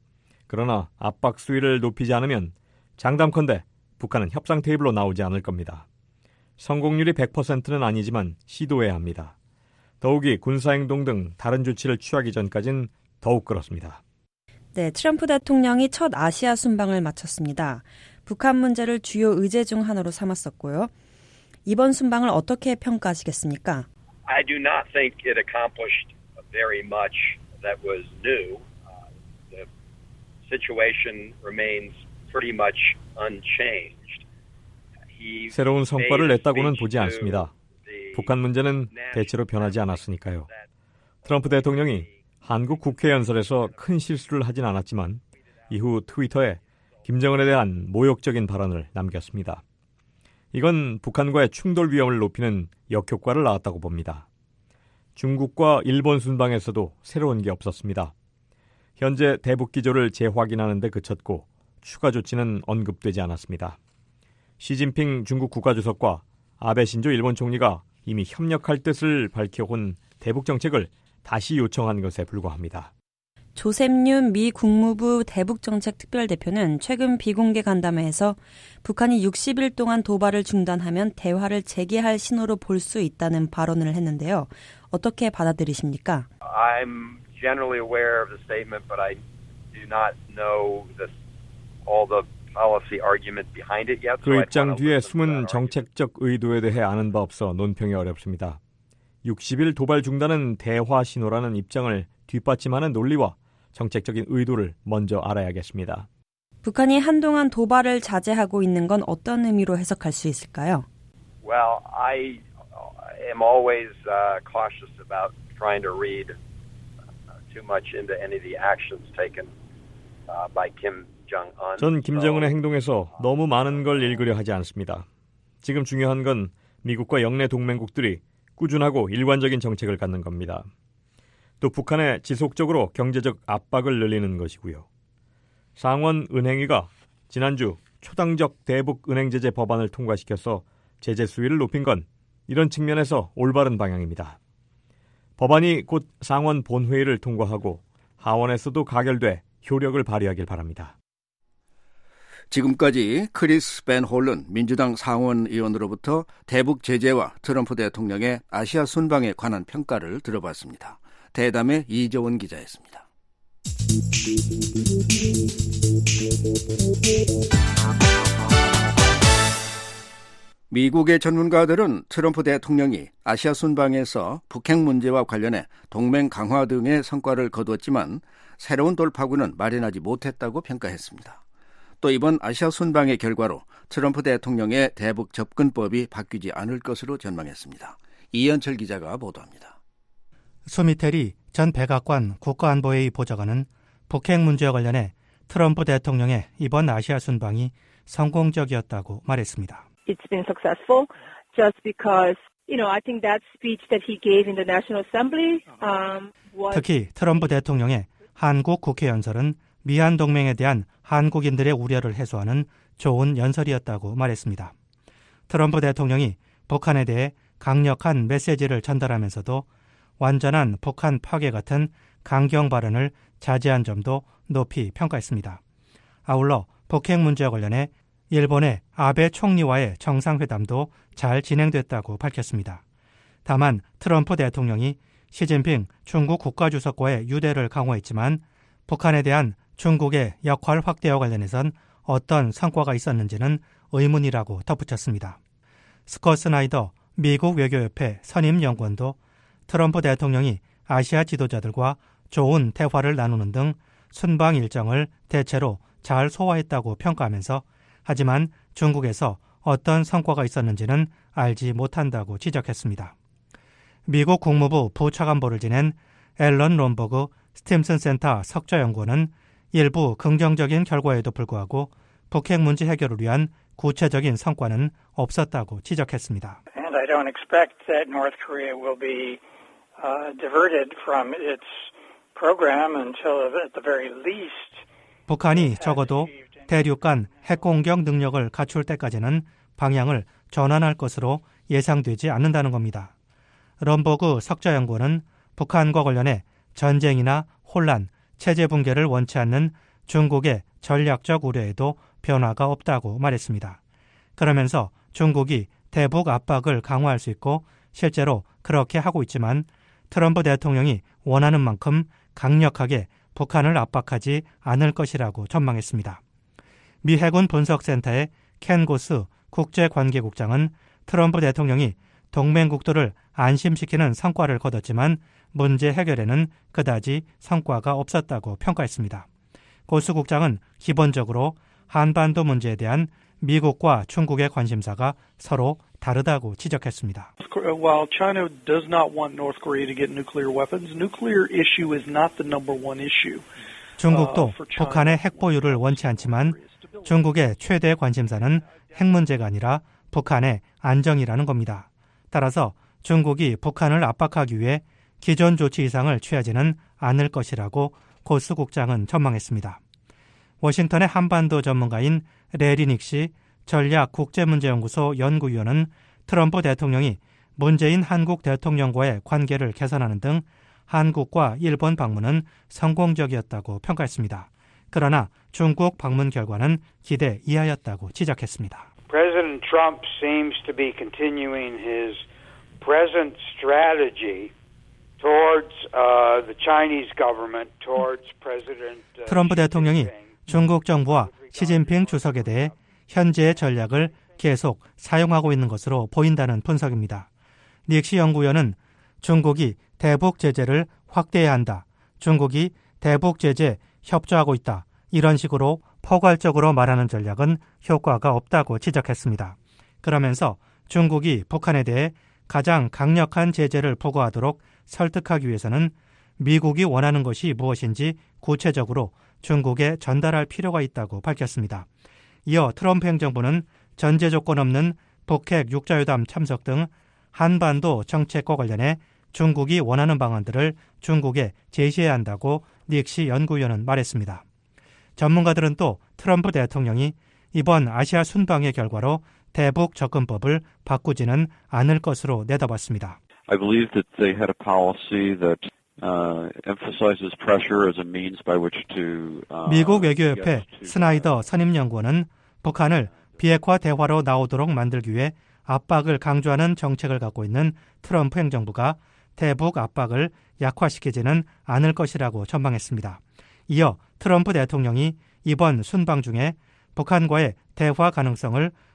그러나 압박 수위를 높이지 않으면 장담컨대 북한은 협상 테이블로 나오지 않을 겁니다. 성공률이 100%는 아니지만 시도해야 합니다. 더욱이 군사행동 등 다른 조치를 취하기 전까지는 더욱 그렇습니다. 네, 트럼프 대통령이 첫 아시아 순방을 마쳤습니다. 북한 문제를 주요 의제 중 하나로 삼았었고요. 이번 순방을 어떻게 평가하시겠습니까? I do not think it accomplished very much that was new. The situation remains pretty much unchanged. 새로운 성과를 냈다고는 보지 않습니다. 북한 문제는 대체로 변하지 않았으니까요. 트럼프 대통령이 한국 국회 연설에서 큰 실수를 하진 않았지만 이후 트위터에 김정은에 대한 모욕적인 발언을 남겼습니다. 이건 북한과의 충돌 위험을 높이는 역효과를 낳았다고 봅니다. 중국과 일본 순방에서도 새로운 게 없었습니다. 현재 대북 기조를 재확인하는 데 그쳤고 추가 조치는 언급되지 않았습니다. 시진핑 중국 국가주석과 아베 신조 일본 총리가 이미 협력할 뜻을 밝혀온 대북 정책을 다시 요청한 것에 불과합니다. 조셉윤 미 국무부 대북정책 특별대표는 최근 비공개 간담회에서 북한이 60일 동안 도발을 중단하면 대화를 재개할 신호로 볼 수 있다는 발언을 했는데요. 어떻게 받아들이십니까? I'm generally aware of the statement, but I do not know all the policy argument behind it yet. 그 입장 뒤에 숨은 정책적 의도에 대해 아는 바 없어 논평이 어렵습니다. 60일 도발 중단은 대화 신호라는 입장을 뒷받침하는 논리와 정책적인 의도를 먼저 알아야겠습니다. 북한이 한동안 도발을 자제하고 있는 건 어떤 의미로 해석할 수 있을까요? Well, I am always cautious about trying to read too much into any of the actions taken by Kim Jong-un. 전 김정은의 행동에서 너무 많은 걸 읽으려 하지 않습니다. 지금 중요한 건 미국과 영내 동맹국들이 꾸준하고 일관적인 정책을 갖는 겁니다. 또 북한에 지속적으로 경제적 압박을 늘리는 것이고요. 상원은행위가 지난주 초당적 대북 은행 제재 법안을 통과시켜서 제재 수위를 높인 건 이런 측면에서 올바른 방향입니다. 법안이 곧 상원 본회의를 통과하고 하원에서도 가결돼 효력을 발휘하길 바랍니다. 지금까지 크리스 벤 홀런 민주당 상원의원으로부터 대북 제재와 트럼프 대통령의 아시아 순방에 관한 평가를 들어봤습니다. 대담의 이재원 기자였습니다. 미국의 전문가들은 트럼프 대통령이 아시아 순방에서 북핵 문제와 관련해 동맹 강화 등의 성과를 거두었지만 새로운 돌파구는 마련하지 못했다고 평가했습니다. 또 이번 아시아 순방의 결과로 트럼프 대통령의 대북 접근법이 바뀌지 않을 것으로 전망했습니다. 이현철 기자가 보도합니다. 수미테리 전 백악관 국가안보회의 보좌관은 북핵 문제와 관련해 트럼프 대통령의 이번 아시아 순방이 성공적이었다고 말했습니다. It's been successful just because, I think that speech that he gave in the National Assembly was... 특히 트럼프 대통령의 한국 국회 연설은 미한 동맹에 대한 한국인들의 우려를 해소하는 좋은 연설이었다고 말했습니다. 트럼프 대통령이 북한에 대해 강력한 메시지를 전달하면서도 완전한 북한 파괴 같은 강경 발언을 자제한 점도 높이 평가했습니다. 아울러 북핵 문제와 관련해 일본의 아베 총리와의 정상회담도 잘 진행됐다고 밝혔습니다. 다만 트럼프 대통령이 시진핑 중국 국가주석과의 유대를 강화했지만 북한에 대한 중국의 역할 확대와 관련해선 어떤 성과가 있었는지는 의문이라고 덧붙였습니다. 스콧 스나이더 미국 외교협회 선임연구원도 트럼프 대통령이 아시아 지도자들과 좋은 대화를 나누는 등 순방 일정을 대체로 잘 소화했다고 평가하면서 하지만 중국에서 어떤 성과가 있었는지는 알지 못한다고 지적했습니다. 미국 국무부 부차관보를 지낸 앨런 롬버그 스팀슨 센터 석좌연구원은 일부 긍정적인 결과에도 불구하고 북핵 문제 해결을 위한 구체적인 성과는 없었다고 지적했습니다. And I don't expect that North Korea will be diverted from its program until at the very least 북한이 적어도 대륙 간 핵공격 능력을 갖출 때까지는 방향을 전환할 것으로 예상되지 않는다는 겁니다. 럼버그 석좌연구원은 북한과 관련해 전쟁이나 혼란, 체제 붕괴를 원치 않는 중국의 전략적 우려에도 변화가 없다고 말했습니다. 그러면서 중국이 대북 압박을 강화할 수 있고 실제로 그렇게 하고 있지만 트럼프 대통령이 원하는 만큼 강력하게 북한을 압박하지 않을 것이라고 전망했습니다. 미 해군 분석센터의 켄 고스 국제관계국장은 트럼프 대통령이 동맹국들을 안심시키는 성과를 거뒀지만 문제 해결에는 그다지 성과가 없었다고 평가했습니다. 고스 국장은 기본적으로 한반도 문제에 대한 미국과 중국의 관심사가 서로 다르다고 지적했습니다. While China does not want North Korea to get nuclear weapons, nuclear issue is not the number one issue. 중국도 북한의 핵 보유를 원치 않지만 중국의 최대 관심사는 핵 문제가 아니라 북한의 안정이라는 겁니다. 따라서 중국이 북한을 압박하기 위해 기존 조치 이상을 취하지는 않을 것이라고 고스 국장은 전망했습니다. 워싱턴의 한반도 전문가인 레리 닉시 전략국제문제연구소 연구위원은 트럼프 대통령이 문재인 한국 대통령과의 관계를 개선하는 등 한국과 일본 방문은 성공적이었다고 평가했습니다. 그러나 중국 방문 결과는 기대 이하였다고 지적했습니다. President Trump seems to be continuing his present strategy towards the Chinese government, towards President 트럼프 대통령이 중국 정부와 시진핑 주석에 대해 현재의 전략을 계속 사용하고 있는 것으로 보인다는 분석입니다. 닉시 연구위원은 중국이 대북 제재를 확대해야 한다. 중국이 대북 제재 협조하고 있다. 이런 식으로 포괄적으로 말하는 전략은 효과가 없다고 지적했습니다. 그러면서 중국이 북한에 대해 가장 강력한 제재를 부과하도록 설득하기 위해서는 미국이 원하는 것이 무엇인지 구체적으로 중국에 전달할 필요가 있다고 밝혔습니다. 이어 트럼프 행정부는 전제 조건 없는 북핵 육자회담 참석 등 한반도 정책과 관련해 중국이 원하는 방안들을 중국에 제시해야 한다고 닉시 연구위원은 말했습니다. 전문가들은 또 트럼프 대통령이 이번 아시아 순방의 결과로 대북 접근법을 바꾸지는 않을 것으로 내다봤습니다. I believe that they had a policy that emphasizes pressure as a means by which to 미국 외교협회 스나이더 선임연구원은 북한을 비핵화 대화로 나오도록 만들기 위해 압박을 강조하는 정책을 갖고 있는 트럼프 행정부가 대북 압박을 약화시키지는 않을 것이라고 전망했습니다. 이어 트럼프 대통령이 이번 순방 중에 북한과의 대화 가능성을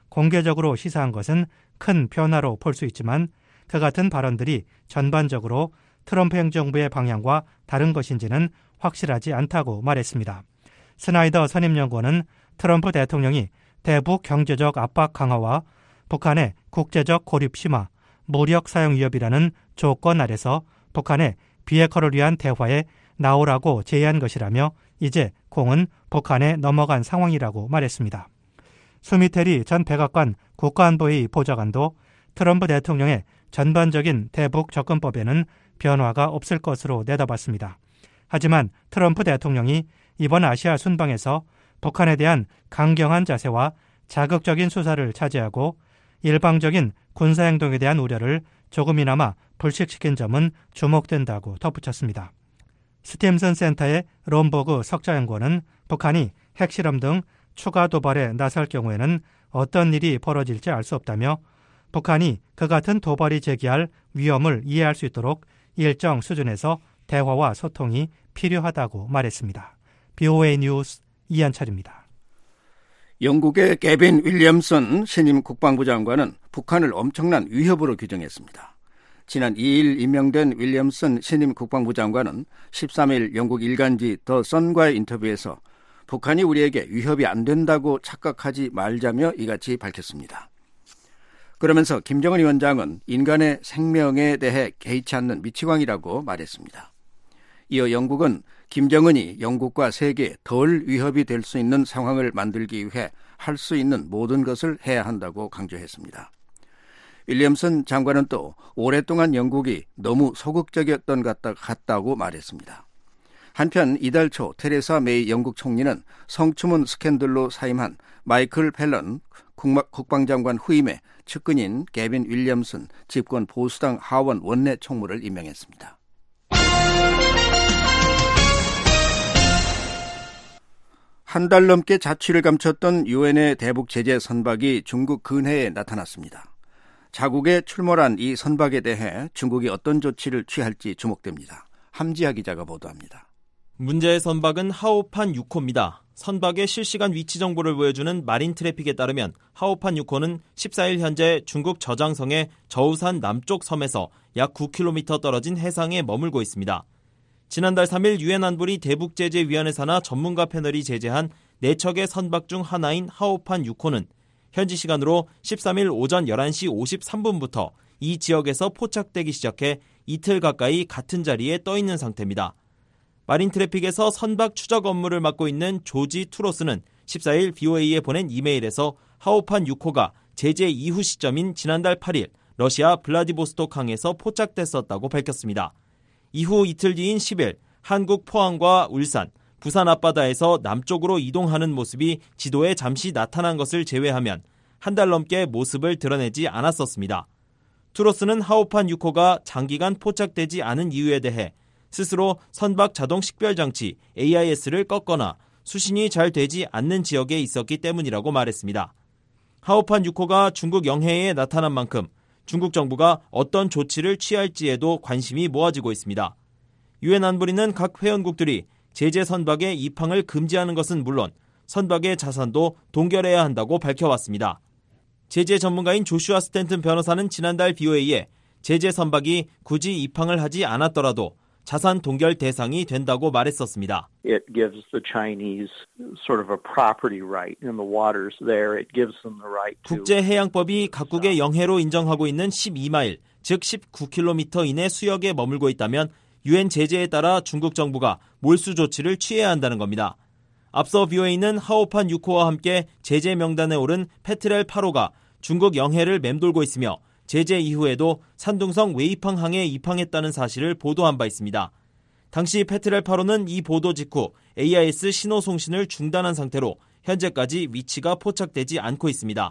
공개적으로 시사한 것은 큰 변화로 볼 수 있지만 그 같은 발언들이 전반적으로 트럼프 행정부의 방향과 다른 것인지는 확실하지 않다고 말했습니다. 스나이더 선임연구원은 트럼프 대통령이 대북 경제적 압박 강화와 북한의 국제적 고립 심화, 무력 사용 위협이라는 조건 아래서 북한의 비핵화를 위한 대화에 나오라고 제의한 것이라며 이제 공은 북한에 넘어간 상황이라고 말했습니다. 수미테리 전 백악관 국가안보회의 보좌관도 트럼프 대통령의 전반적인 대북 접근법에는 변화가 없을 것으로 내다봤습니다. 하지만 트럼프 대통령이 이번 아시아 순방에서 북한에 대한 강경한 자세와 자극적인 수사를 차지하고 일방적인 군사행동에 대한 우려를 조금이나마 불식시킨 점은 주목된다고 덧붙였습니다. 스팀슨 센터의 롬버그 석자연구원은 북한이 핵실험 등 추가 도발에 나설 경우에는 어떤 일이 벌어질지 알 수 없다며 북한이 그 같은 도발이 제기할 위험을 이해할 수 있도록 일정 수준에서 대화와 소통이 필요하다고 말했습니다. BOA 뉴스 이한철입니다. 영국의 개빈 윌리엄슨 신임 국방부 장관은 북한을 엄청난 위협으로 규정했습니다. 지난 2일 임명된 윌리엄슨 신임 국방부 장관은 13일 영국 일간지 더 선과의 인터뷰에서 북한이 우리에게 위협이 안 된다고 착각하지 말자며 이같이 밝혔습니다. 그러면서 김정은 위원장은 인간의 생명에 대해 개의치 않는 미치광이라고 말했습니다. 이어 영국은 김정은이 영국과 세계에 덜 위협이 될 수 있는 상황을 만들기 위해 할 수 있는 모든 것을 해야 한다고 강조했습니다. 윌리엄슨 장관은 또 오랫동안 영국이 너무 소극적이었던 것 같다고 말했습니다. 한편 이달 초 테레사 메이 영국 총리는 성추문 스캔들로 사임한 마이클 팰런 국방장관 후임에 측근인 개빈 윌리엄슨 집권 보수당 하원 원내 총무를 임명했습니다. 한 달 넘게 자취를 감췄던 유엔의 대북 제재 선박이 중국 근해에 나타났습니다. 자국에 출몰한 이 선박에 대해 중국이 어떤 조치를 취할지 주목됩니다. 함지하 기자가 보도합니다. 문제의 선박은 하오판 6호입니다. 선박의 실시간 위치 정보를 보여주는 마린 트래픽에 따르면 하오판 6호는 14일 현재 중국 저장성의 저우산 남쪽 섬에서 약 9km 떨어진 해상에 머물고 있습니다. 지난달 3일 유엔 안보리 대북제재위원회 산하 전문가 패널이 제재한 4척의 선박 중 하나인 하오판 6호는 현지 시간으로 13일 오전 11시 53분부터 이 지역에서 포착되기 시작해 이틀 가까이 같은 자리에 떠 있는 상태입니다. 마린 트래픽에서 선박 추적 업무를 맡고 있는 조지 투로스는 14일 BOA에 보낸 이메일에서 하오판 6호가 제재 이후 시점인 지난달 8일 러시아 블라디보스토크 항에서 포착됐었다고 밝혔습니다. 이후 이틀 뒤인 10일 한국 포항과 울산, 부산 앞바다에서 남쪽으로 이동하는 모습이 지도에 잠시 나타난 것을 제외하면 한 달 넘게 모습을 드러내지 않았었습니다. 투로스는 하오판 6호가 장기간 포착되지 않은 이유에 대해 스스로 선박 자동 식별장치 AIS를 껐거나 수신이 잘 되지 않는 지역에 있었기 때문이라고 말했습니다. 하오판 6호가 중국 영해에 나타난 만큼 중국 정부가 어떤 조치를 취할지에도 관심이 모아지고 있습니다. 유엔 안보리는 각 회원국들이 제재 선박의 입항을 금지하는 것은 물론 선박의 자산도 동결해야 한다고 밝혀왔습니다. 제재 전문가인 조슈아 스탠튼 변호사는 지난달 BOA에 제재 선박이 굳이 입항을 하지 않았더라도 자산 동결 대상이 된다고 말했었습니다. It gives the Chinese sort of a property right in the waters there. It gives them the right to 국제해양법이 각국의 영해로 인정하고 있는 12마일, 즉 19km 이내 수역에 머물고 있다면 유엔 제재에 따라 중국 정부가 몰수 조치를 취해야 한다는 겁니다. 앞서 BOA는 하오판 6호와 함께 제재 명단에 오른 페트렐 8호가 중국 영해를 맴돌고 있으며 제재 이후에도 산둥성 웨이팡항에 입항했다는 사실을 보도한 바 있습니다. 당시 페트렐 8호는 이 보도 직후 AIS 신호 송신을 중단한 상태로 현재까지 위치가 포착되지 않고 있습니다.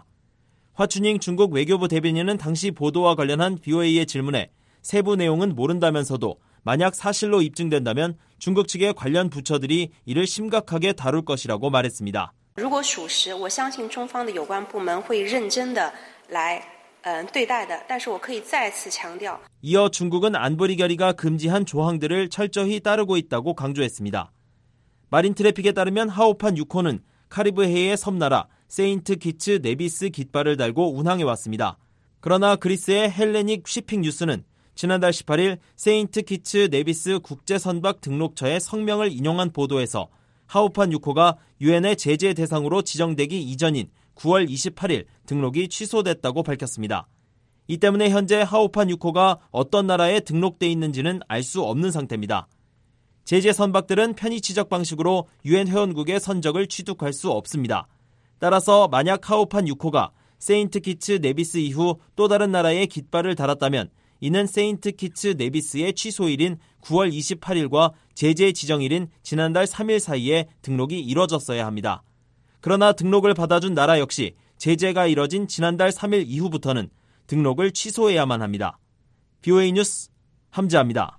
화춘잉 중국 외교부 대변인은 당시 보도와 관련한 BOA의 질문에 세부 내용은 모른다면서도 만약 사실로 입증된다면 중국 측의 관련 부처들이 이를 심각하게 다룰 것이라고 말했습니다. 如果属实，我相信中方的有关部门会认真的来对待的，但是我可以再次强调. 이어 중국은 안보리 결의가 금지한 조항들을 철저히 따르고 있다고 강조했습니다. 마린 트래픽에 따르면 하오판 6호는 카리브해의 섬나라 세인트 키츠 네비스 깃발을 달고 운항해 왔습니다. 그러나 그리스의 헬레닉 쉬핑 뉴스는 지난달 18일 세인트 키츠 네비스 국제선박 등록처의 성명을 인용한 보도에서 하오판 6호가 유엔의 제재 대상으로 지정되기 이전인 9월 28일 등록이 취소됐다고 밝혔습니다. 이 때문에 현재 하오판 6호가 어떤 나라에 등록돼 있는지는 알 수 없는 상태입니다. 제재 선박들은 편의 지적 방식으로 유엔 회원국의 선적을 취득할 수 없습니다. 따라서 만약 하오판 6호가 세인트 키츠 네비스 이후 또 다른 나라에 깃발을 달았다면 이는 세인트 키츠 네비스의 취소일인 9월 28일과 제재 지정일인 지난달 3일 사이에 등록이 이뤄졌어야 합니다. 그러나 등록을 받아준 나라 역시 제재가 이뤄진 지난달 3일 이후부터는 등록을 취소해야만 합니다. BOA 뉴스 함지아입니다.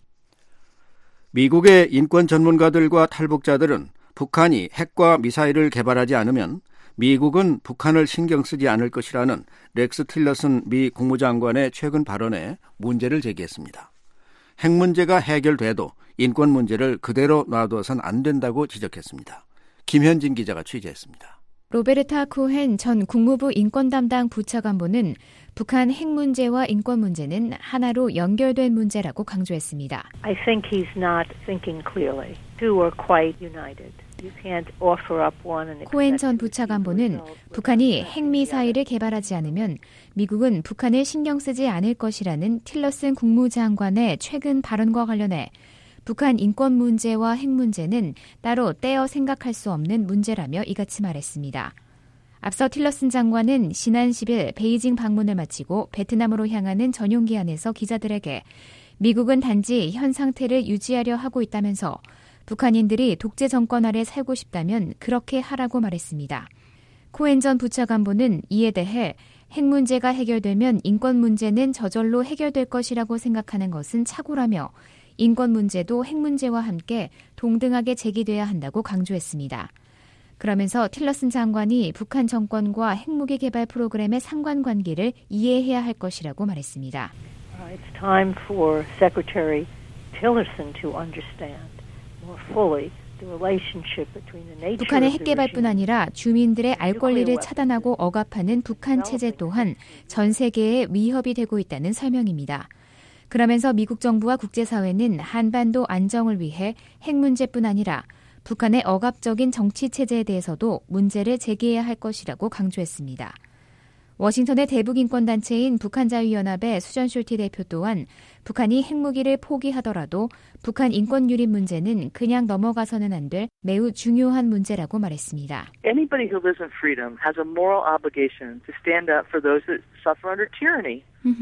미국의 인권 전문가들과 탈북자들은 북한이 핵과 미사일을 개발하지 않으면 미국은 북한을 신경 쓰지 않을 것이라는 렉스 틸러슨 미 국무장관의 최근 발언에 문제를 제기했습니다. 핵 문제가 해결돼도 인권 문제를 그대로 놔둬선 안 된다고 지적했습니다. 김현진 기자가 취재했습니다. 로베르타 코헨 전 국무부 인권 담당 부차관보는 북한 핵 문제와 인권 문제는 하나로 연결된 문제라고 강조했습니다. I think he's not thinking clearly. Two are quite united. You can't offer up one and expect 코헨 전 부차관보는 북한이 핵미사일을 개발하지 않으면 미국은 북한을 신경 쓰지 않을 것이라는 틸러슨 국무장관의 최근 발언과 관련해 북한 인권 문제와 핵 문제는 따로 떼어 생각할 수 없는 문제라며 이같이 말했습니다. 앞서 틸러슨 장관은 지난 10일 베이징 방문을 마치고 베트남으로 향하는 전용기 안에서 기자들에게 미국은 단지 현 상태를 유지하려 하고 있다면서 북한인들이 독재 정권 아래 살고 싶다면 그렇게 하라고 말했습니다. 코헨 전 부차관보는 이에 대해 핵 문제가 해결되면 인권 문제는 저절로 해결될 것이라고 생각하는 것은 착오라며 인권 문제도 핵 문제와 함께 동등하게 제기돼야 한다고 강조했습니다. 그러면서 틸러슨 장관이 북한 정권과 핵무기 개발 프로그램의 상관관계를 이해해야 할 것이라고 말했습니다. It's time for Secretary Tillerson to understand more fully the relationship between the nature 북한의 of 핵 the 개발뿐 아니라 주민들의 알 권리를 차단하고 억압하는 북한 체제 또한 전 세계에 위협이 되고 있다는 설명입니다. 그러면서 미국 정부와 국제사회는 한반도 안정을 위해 핵 문제뿐 아니라 북한의 억압적인 정치 체제에 대해서도 문제를 제기해야 할 것이라고 강조했습니다. 워싱턴의 대북인권단체인 북한자유연합의 수전 숄티 대표 또한 북한이 핵무기를 포기하더라도 북한 인권 유린 문제는 그냥 넘어가서는 안 될 매우 중요한 문제라고 말했습니다. Anybody who lives in freedom has a moral obligation to stand up for those that suffer under tyranny.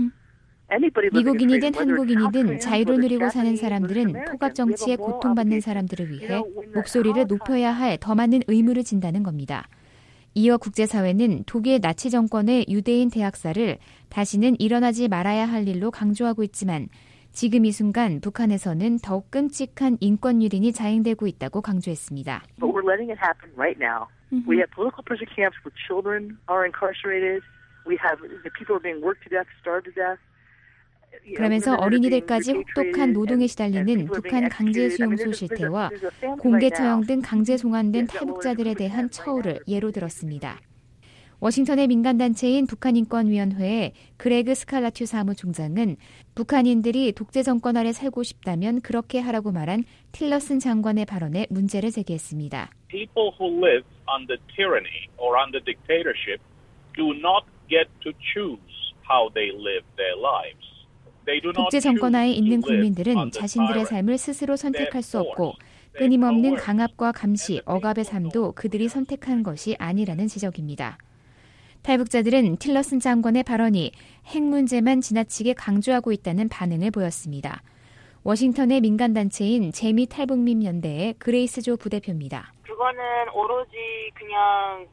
미국인이든 한국인이든 자유를 누리고 사는 사람들은 폭압 정치에 고통받는 사람들을 위해 목소리를 높여야 할 더 많은 의무를 진다는 겁니다. 이어 국제사회는 독일 나치 정권의 유대인 대학살을 다시는 일어나지 말아야 할 일로 강조하고 있지만 지금 이 순간 북한에서는 더욱 끔찍한 인권 유린이 자행되고 있다고 강조했습니다. But we're letting it happen right now. We have political prison camps where children are incarcerated. We have the people are being worked to death, starved to death. 그러면서 어린이들까지 혹독한 노동에 시달리는 북한 강제수용소 실태와 공개 처형 등 강제 송환된 탈북자들에 대한 처우를 예로 들었습니다. 워싱턴의 민간단체인 북한인권위원회의 그레그 스칼라튜 사무총장은 북한인들이 독재 정권 아래 살고 싶다면 그렇게 하라고 말한 틸러슨 장관의 발언에 문제를 제기했습니다. People who live under tyranny or under dictatorship do not get to choose how they live their lives. 독재 정권하에 있는 국민들은 자신들의 삶을 스스로 선택할 수 없고 끊임없는 강압과 감시, 억압의 삶도 그들이 선택한 것이 아니라는 지적입니다. 탈북자들은 틸러슨 장관의 발언이 핵 문제만 지나치게 강조하고 있다는 반응을 보였습니다. 워싱턴의 민간단체인 재미탈북민연대의 그레이스 조 부대표입니다. 그거는 오로지 그냥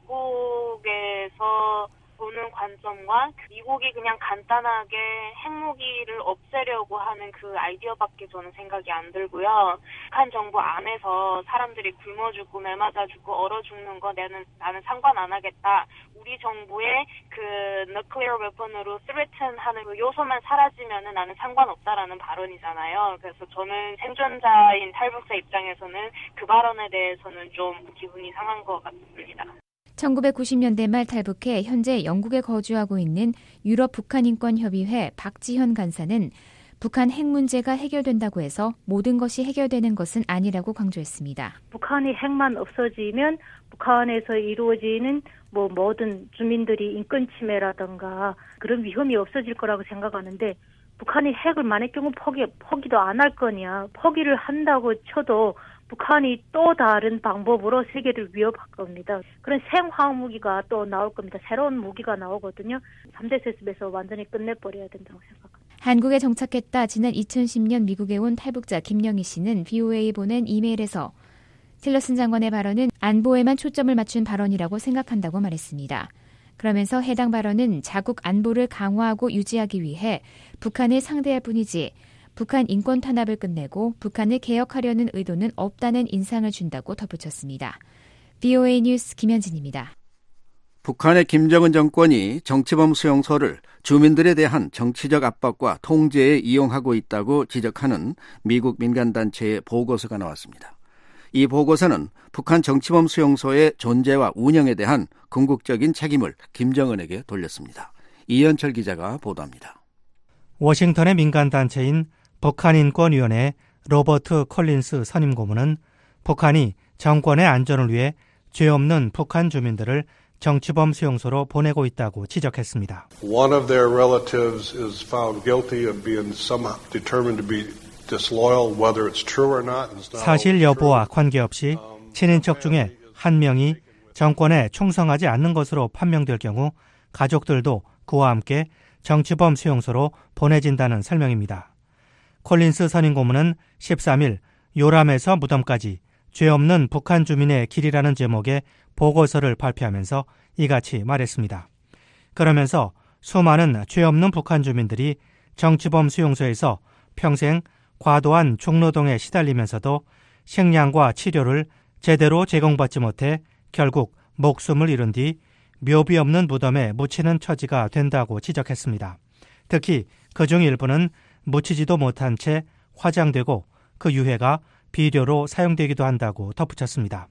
미국에서 보는 관점과 미국이 그냥 간단하게 핵무기를 없애려고 하는 그 아이디어밖에 저는 생각이 안 들고요. 북한 정부 안에서 사람들이 굶어 죽고 매 맞아 죽고 얼어 죽는 거 나는 상관 안 하겠다. 우리 정부의 그 nuclear weapon으로 threaten하는 그 요소만 사라지면은 나는 상관없다라는 발언이잖아요. 그래서 저는 생존자인 탈북자 입장에서는 그 발언에 대해서는 좀 기분이 상한 것 같습니다. 1990년대 말 탈북해 현재 영국에 거주하고 있는 유럽 북한인권협의회 박지현 간사는 북한 핵 문제가 해결된다고 해서 모든 것이 해결되는 것은 아니라고 강조했습니다. 북한이 핵만 없어지면 북한에서 이루어지는 모든 주민들이 인권 침해라든가 그런 위험이 없어질 거라고 생각하는데 북한이 핵을 만약 경우 포기도 안 할 거냐. 포기를 한다고 쳐도 북한이 또 다른 방법으로 세계를 위협할 겁니다. 그런 생화학무기가 또 나올 겁니다. 새로운 무기가 나오거든요. 3대 세습에서 완전히 끝내버려야 된다고 생각합니다. 한국에 정착했다 지난 2010년 미국에 온 탈북자 김영희 씨는 VOA에 보낸 이메일에서 틸러슨 장관의 발언은 안보에만 초점을 맞춘 발언이라고 생각한다고 말했습니다. 그러면서 해당 발언은 자국 안보를 강화하고 유지하기 위해 북한을 상대할 뿐이지 북한 인권 탄압을 끝내고 북한을 개혁하려는 의도는 없다는 인상을 준다고 덧붙였습니다. VOA 뉴스 김현진입니다. 북한의 김정은 정권이 정치범 수용소를 주민들에 대한 정치적 압박과 통제에 이용하고 있다고 지적하는 미국 민간단체의 보고서가 나왔습니다. 이 보고서는 북한 정치범 수용소의 존재와 운영에 대한 궁극적인 책임을 김정은에게 돌렸습니다. 이현철 기자가 보도합니다. 워싱턴의 민간단체인 북한인권위원회 로버트 콜린스 선임 고문은 북한이 정권의 안전을 위해 죄 없는 북한 주민들을 정치범 수용소로 보내고 있다고 지적했습니다. One of their relatives is found guilty of being somehow determined to be disloyal, whether it's true or not. 사실 여부와 관계없이 친인척 중에 한 명이 정권에 충성하지 않는 것으로 판명될 경우 가족들도 그와 함께 정치범 수용소로 보내진다는 설명입니다. 콜린스 선임 고문은 13일 요람에서 무덤까지 죄 없는 북한 주민의 길이라는 제목의 보고서를 발표하면서 이같이 말했습니다. 그러면서 수많은 죄 없는 북한 주민들이 정치범 수용소에서 평생 과도한 중노동에 시달리면서도 식량과 치료를 제대로 제공받지 못해 결국 목숨을 잃은 뒤 묘비 없는 무덤에 묻히는 처지가 된다고 지적했습니다. 특히 그중 일부는 묻히지도 못한 채 화장되고 그 유해가 비료로 사용되기도 한다고 덧붙였습니다.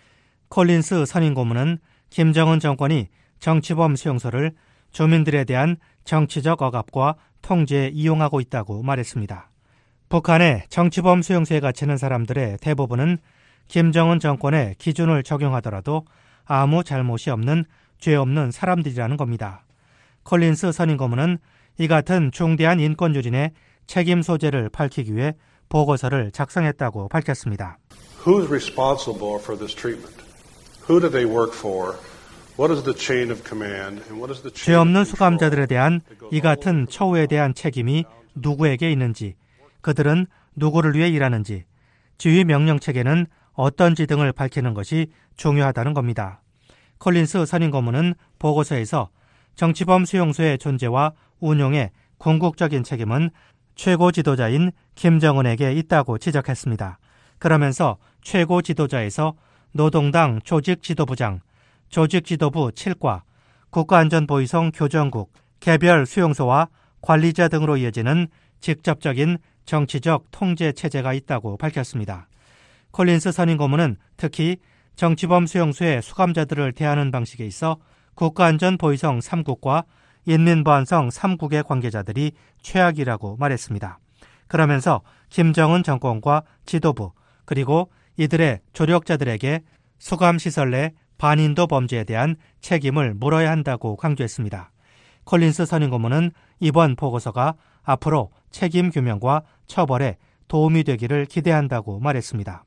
콜린스 선임 고문은 김정은 정권이 정치범 수용소를 주민들에 대한 정치적 억압과 통제에 이용하고 있다고 말했습니다. 북한의 정치범 수용소에 갇히는 사람들의 대부분은 김정은 정권의 기준을 적용하더라도 아무 잘못이 없는 죄 없는 사람들이라는 겁니다. 콜린스 선임 고문은 이 같은 중대한 인권 유린의 책임 소재를 밝히기 위해 보고서를 작성했다고 밝혔습니다. Who's responsible for this treatment? Who do they work for? What is the chain of command? And what is the 죄 없는 수감자들에 대한 이 같은 처우에 대한 책임이 누구에게 있는지, 그들은 누구를 위해 일하는지, 지휘 명령 체계는 어떤지 등을 밝히는 것이 중요하다는 겁니다. 콜린스 선임 고문은 보고서에서 정치범 수용소의 존재와 운용의 궁극적인 책임은 최고 지도자인 김정은에게 있다고 지적했습니다. 그러면서 최고 지도자에서 노동당 조직지도부장, 조직지도부 7과 국가안전보위성 교정국, 개별 수용소와 관리자 등으로 이어지는 직접적인 정치적 통제 체제가 있다고 밝혔습니다. 콜린스 선임 고문은 특히 정치범 수용소의 수감자들을 대하는 방식에 있어 국가안전보위성 3국과 인민보안성 3국의 관계자들이 최악이라고 말했습니다. 그러면서 김정은 정권과 지도부 그리고 이들의 조력자들에게 수감시설 내 반인도 범죄에 대한 책임을 물어야 한다고 강조했습니다. 콜린스 선임 고문은 이번 보고서가 앞으로 책임 규명과 처벌에 도움이 되기를 기대한다고 말했습니다.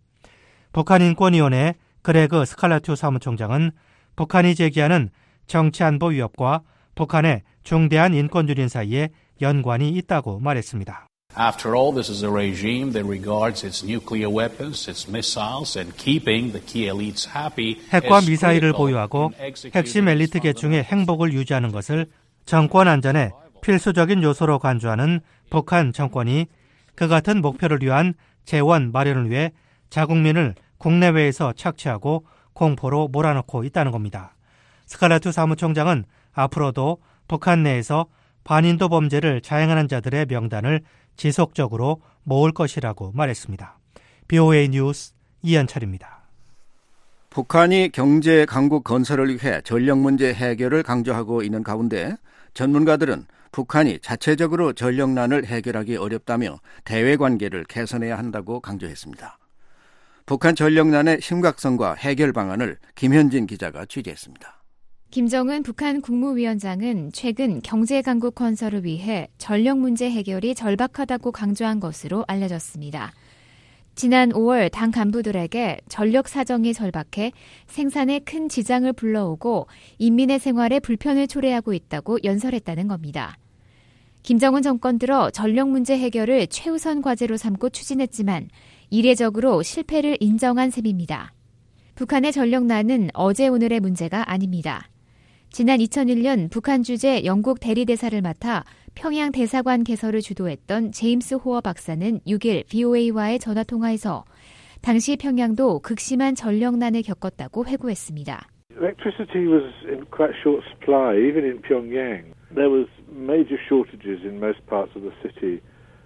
북한인권위원회 그레그 스칼라투 사무총장은 북한이 제기하는 정치안보 위협과 북한의 중대한 인권유린 사이에 연관이 있다고 말했습니다. After all, this is a regime that regards its nuclear weapons, its missiles, and keeping the key elites happy. 핵과 미사일을 보유하고 핵심 엘리트 계층의 행복을 유지하는 것을 정권 안전의 필수적인 요소로 간주하는 북한 정권이 그 같은 목표를 위한 재원 마련을 위해 자국민을 국내외에서 착취하고 공포로 몰아넣고 있다는 겁니다. 스칼라투 사무총장은 앞으로도 북한 내에서 반인도 범죄를 자행하는 자들의 명단을 지속적으로 모을 것이라고 말했습니다. VOA 뉴스 이현철입니다. 북한이 경제 강국 건설을 위해 전력 문제 해결을 강조하고 있는 가운데 전문가들은 북한이 자체적으로 전력난을 해결하기 어렵다며 대외 관계를 개선해야 한다고 강조했습니다. 북한 전력난의 심각성과 해결 방안을 김현진 기자가 취재했습니다. 김정은 북한 국무위원장은 최근 경제 강국 건설을 위해 전력 문제 해결이 절박하다고 강조한 것으로 알려졌습니다. 지난 5월 당 간부들에게 전력 사정이 절박해 생산에 큰 지장을 불러오고 인민의 생활에 불편을 초래하고 있다고 연설했다는 겁니다. 김정은 정권 들어 전력 문제 해결을 최우선 과제로 삼고 추진했지만 이례적으로 실패를 인정한 셈입니다. 북한의 전력난은 어제 오늘의 문제가 아닙니다. 지난 2001년 북한 주재 영국 대리대사를 맡아 평양 대사관 개설을 주도했던 제임스 호어 박사는 6일 VOA와의 전화통화에서 당시 평양도 극심한 전력난을 겪었다고 회고했습니다. Electricity was in quite short supply, even in Pyongyang. There was major shortages in most parts of the city.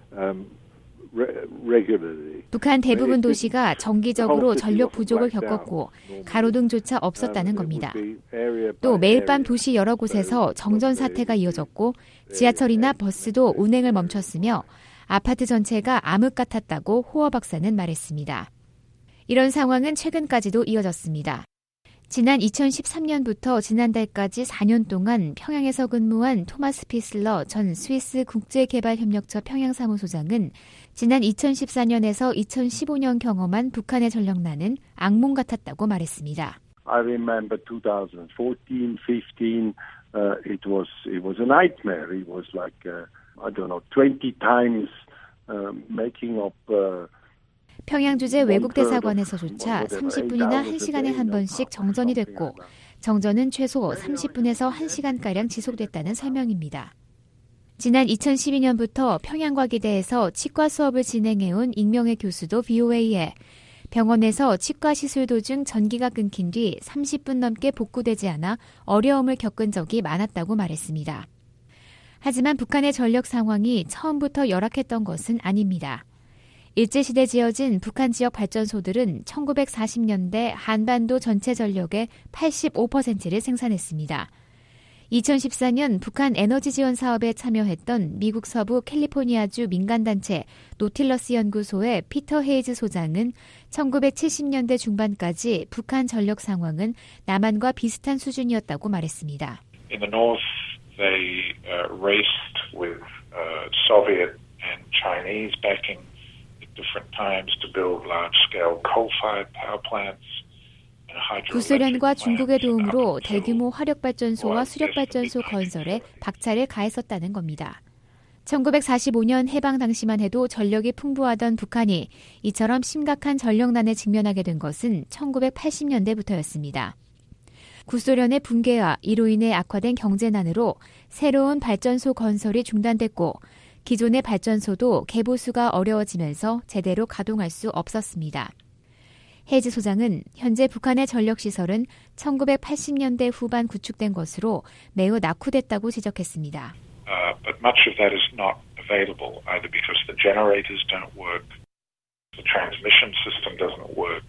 북한 대부분 도시가 정기적으로 전력 부족을 겪었고 가로등조차 없었다는 겁니다. 또 매일 밤 도시 여러 곳에서 정전 사태가 이어졌고 지하철이나 버스도 운행을 멈췄으며 아파트 전체가 암흑 같았다고 호어 박사는 말했습니다. 이런 상황은 최근까지도 이어졌습니다. 지난 2013년부터 지난달까지 4년 동안 평양에서 근무한 토마스 피슬러 전 스위스 국제개발협력처 평양사무소장은 지난 2014년에서 2015년 경험한 북한의 전력난은 악몽 같았다고 말했습니다. I remember 2014, 15. It was a nightmare. It was like 20 times making up. 평양 주재 외국 대사관에서조차 30분이나 1시간에 한 번씩 정전이 됐고 정전은 최소 30분에서 1시간가량 지속됐다는 설명입니다. 지난 2012년부터 평양과기대에서 치과 수업을 진행해온 익명의 교수도 VOA에 병원에서 치과 시술 도중 전기가 끊긴 뒤 30분 넘게 복구되지 않아 어려움을 겪은 적이 많았다고 말했습니다. 하지만 북한의 전력 상황이 처음부터 열악했던 것은 아닙니다. 일제시대 지어진 북한 지역 발전소들은 1940년대 한반도 전체 전력의 85%를 생산했습니다. 2014년 북한 에너지 지원 사업에 참여했던 미국 서부 캘리포니아주 민간단체 노틸러스 연구소의 피터 헤이즈 소장은 1970년대 중반까지 북한 전력 상황은 남한과 비슷한 수준이었다고 말했습니다. In the north, they raced with Soviet and Chinese backing. Different times to build large-scale coal-fired power plants. 구소련과 중국의 도움으로 대규모 화력발전소와 수력발전소 건설에 박차를 가했었다는 겁니다. 1945년 해방 당시만 해도 전력이 풍부하던 북한이 이처럼 심각한 전력난에 직면하게 된 것은 1980년대부터였습니다. 구소련의 붕괴와 이로 인해 악화된 경제난으로 새로운 발전소 건설이 중단됐고 기존의 발전소도 개보수가 어려워지면서 제대로 가동할 수 없었습니다. 헤이즈 소장은 현재 북한의 전력시설은 1980년대 후반 구축된 것으로 매우 낙후됐다고 지적했습니다. But much of that is not available either because the generators don't work, the transmission system doesn't work.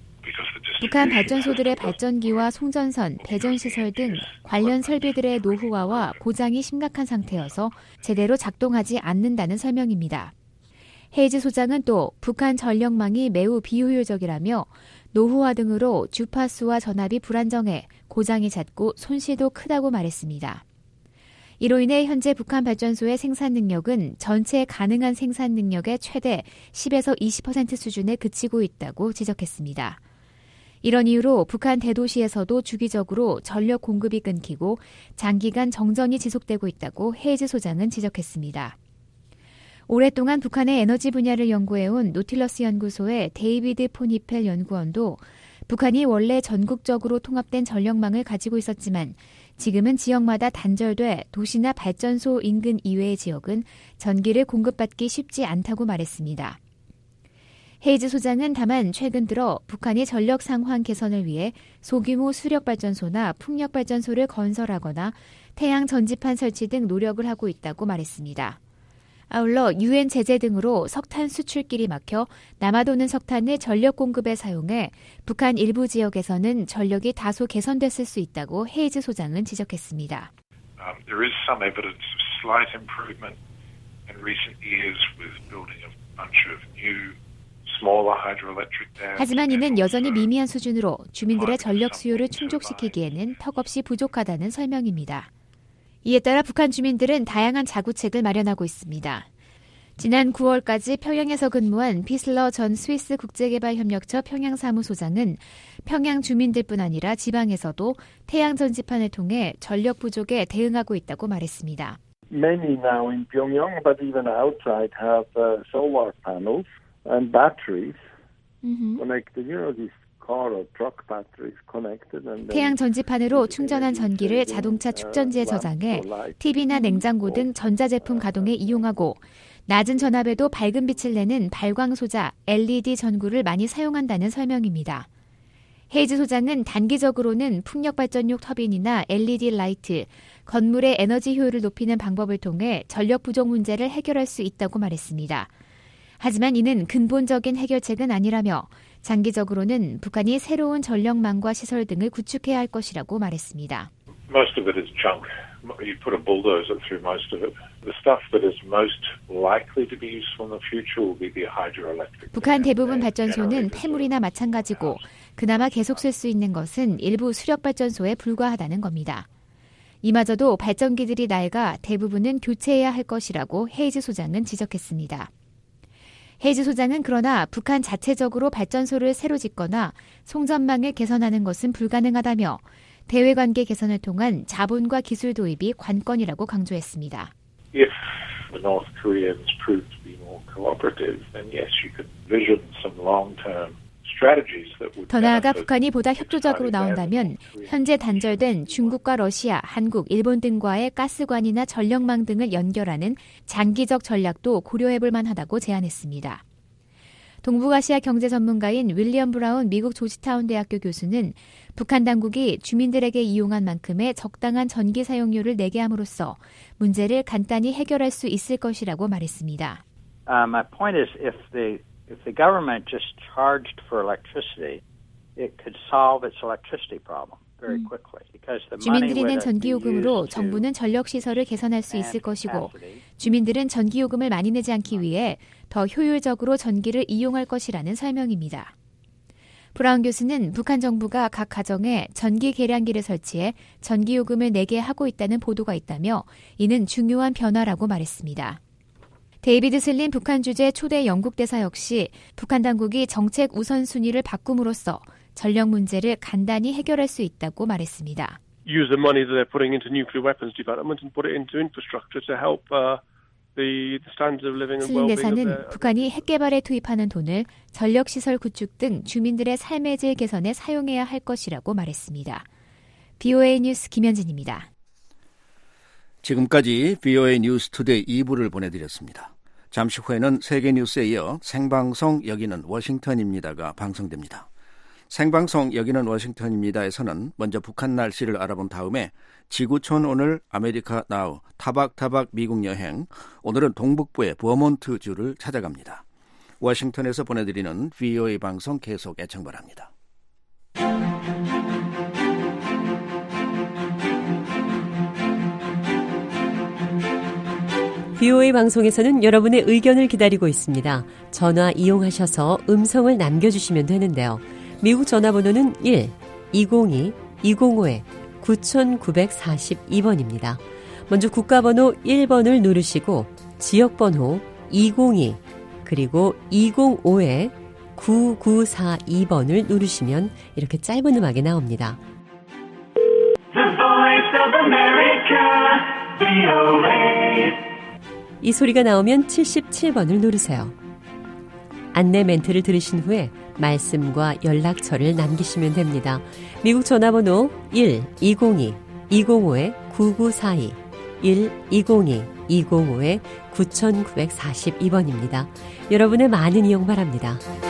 북한 발전소들의 발전기와 송전선, 배전시설 등 관련 설비들의 노후화와 고장이 심각한 상태여서 제대로 작동하지 않는다는 설명입니다. 헤이즈 소장은 또 북한 전력망이 매우 비효율적이라며 노후화 등으로 주파수와 전압이 불안정해 고장이 잦고 손실도 크다고 말했습니다. 이로 인해 현재 북한 발전소의 생산 능력은 전체 가능한 생산 능력의 최대 10에서 20% 수준에 그치고 있다고 지적했습니다. 이런 이유로 북한 대도시에서도 주기적으로 전력 공급이 끊기고 장기간 정전이 지속되고 있다고 헤이즈 소장은 지적했습니다. 오랫동안 북한의 에너지 분야를 연구해온 노틸러스 연구소의 데이비드 포니펠 연구원도 북한이 원래 전국적으로 통합된 전력망을 가지고 있었지만 지금은 지역마다 단절돼 도시나 발전소 인근 이외의 지역은 전기를 공급받기 쉽지 않다고 말했습니다. 헤이즈 소장은 다만 최근 들어 북한이 전력 상황 개선을 위해 소규모 수력발전소나 풍력발전소를 건설하거나 태양 전지판 설치 등 노력을 하고 있다고 말했습니다. 아울러 유엔 제재 등으로 석탄 수출길이 막혀 남아도는 석탄을 전력 공급에 사용해 북한 일부 지역에서는 전력이 다소 개선됐을 수 있다고 헤이즈 소장은 지적했습니다. There is some evidence of slight improvement in recent years with building a bunch of new smaller hydroelectric dams. 하지만 이는 여전히 미미한 수준으로 주민들의 전력 수요를 충족시키기에는 턱없이 부족하다는 설명입니다. 이에 따라 북한 주민들은 다양한 자구책을 마련하고 있습니다. 지난 9월까지 평양에서 근무한 피슬러 전 스위스 국제개발협력처 평양사무소장은 평양 주민들뿐 아니라 지방에서도 태양 전지판을 통해 전력 부족에 대응하고 있다고 말했습니다. Many now in Pyongyang, but even outside, have solar panels and batteries connected. You know, these car or truck batteries connected. And 태양 전지판으로 충전한 전기를 자동차 축전지에 저장해 TV나 냉장고 등 전자제품 가동에 이용하고 낮은 전압에도 밝은 빛을 내는 발광소자 LED 전구를 많이 사용한다는 설명입니다. 헤이즈 소장은 단기적으로는 풍력발전용 터빈이나 LED 라이트, 건물의 에너지 효율을 높이는 방법을 통해 전력 부족 문제를 해결할 수 있다고 말했습니다. 하지만 이는 근본적인 해결책은 아니라며 장기적으로는 북한이 새로운 전력망과 시설 등을 구축해야 할 것이라고 말했습니다. Most of it is junk. You put a bulldozer through most of it. The stuff that is most likely to be useful in the future will be the hydroelectric. 북한 대부분 발전소는 폐물이나 마찬가지고 그나마 계속 쓸 수 있는 것은 일부 수력발전소에 불과하다는 겁니다. 이마저도 발전기들이 낡아 대부분은 교체해야 할 것이라고 헤이즈 소장은 지적했습니다. 헤이즈 소장은 그러나 북한 자체적으로 발전소를 새로 짓거나 송전망을 개선하는 것은 불가능하다며 대외관계 개선을 통한 자본과 기술 도입이 관건이라고 강조했습니다. If the North Koreans prove to be more cooperative, then yes, you could vision some long-term strategies that would. 더 나아가 북한이 보다 협조적으로 나온다면 현재 단절된 중국과 러시아, 한국, 일본 등과의 가스관이나 전력망 등을 연결하는 장기적 전략도 고려해볼 만하다고 제안했습니다. 동북아시아 경제 전문가인 윌리엄 브라운 미국 조지타운 대학교 교수는 북한 당국이 주민들에게 이용한 만큼의 적당한 전기 사용료를 내게 함으로써 문제를 간단히 해결할 수 있을 것이라고 말했습니다. My point is if the government just charged for electricity, it could solve its electricity problem very quickly. 주민들이 낸 전기요금으로 정부는 전력시설을 개선할 수 있을 것이고 주민들은 전기요금을 많이 내지 않기 위해 더 효율적으로 전기를 이용할 것이라는 설명입니다. 브라운 교수는 북한 정부가 각 가정에 전기 계량기를 설치해 전기요금을 내게 하고 있다는 보도가 있다며 이는 중요한 변화라고 말했습니다. 데이비드 슬린 북한 주재 초대 영국 대사 역시 북한 당국이 정책 우선순위를 바꿈으로써 전력 문제를 간단히 해결할 수 있다고 말했습니다. Use the money that they're putting into nuclear weapons development and put it into infrastructure to help the standards of living and well-being. 슬린 대사는 북한이 핵 개발에 투입하는 돈을 전력 시설 구축 등 주민들의 삶의 질 개선에 사용해야 할 것이라고 말했습니다. BOA 뉴스 김현진입니다. 지금까지 BOA 뉴스 투데이 2부를 보내드렸습니다. 잠시 후에는 세계 뉴스에 이어 생방송 여기는 워싱턴입니다가 방송됩니다. 생방송 여기는 워싱턴입니다에서는 먼저 북한 날씨를 알아본 다음에 지구촌 오늘 아메리카 나우 타박타박 미국 여행, 오늘은 동북부의 버몬트주를 찾아갑니다. 워싱턴에서 보내드리는 VOA 방송 계속 애청 바랍니다. VOA 방송에서는 여러분의 의견을 기다리고 있습니다. 전화 이용하셔서 음성을 남겨주시면 되는데요. 미국 전화번호는 1-202-205-9942번입니다. 먼저 국가번호 1번을 누르시고 지역번호 202 그리고 205-9942번을 누르시면 이렇게 짧은 음악이 나옵니다. The Voice of America, VOA. 이 소리가 나오면 77번을 누르세요. 안내 멘트를 들으신 후에 말씀과 연락처를 남기시면 됩니다. 미국 전화번호 1-202-205-9942 1-202-205-9942번입니다. 여러분의 많은 이용 바랍니다.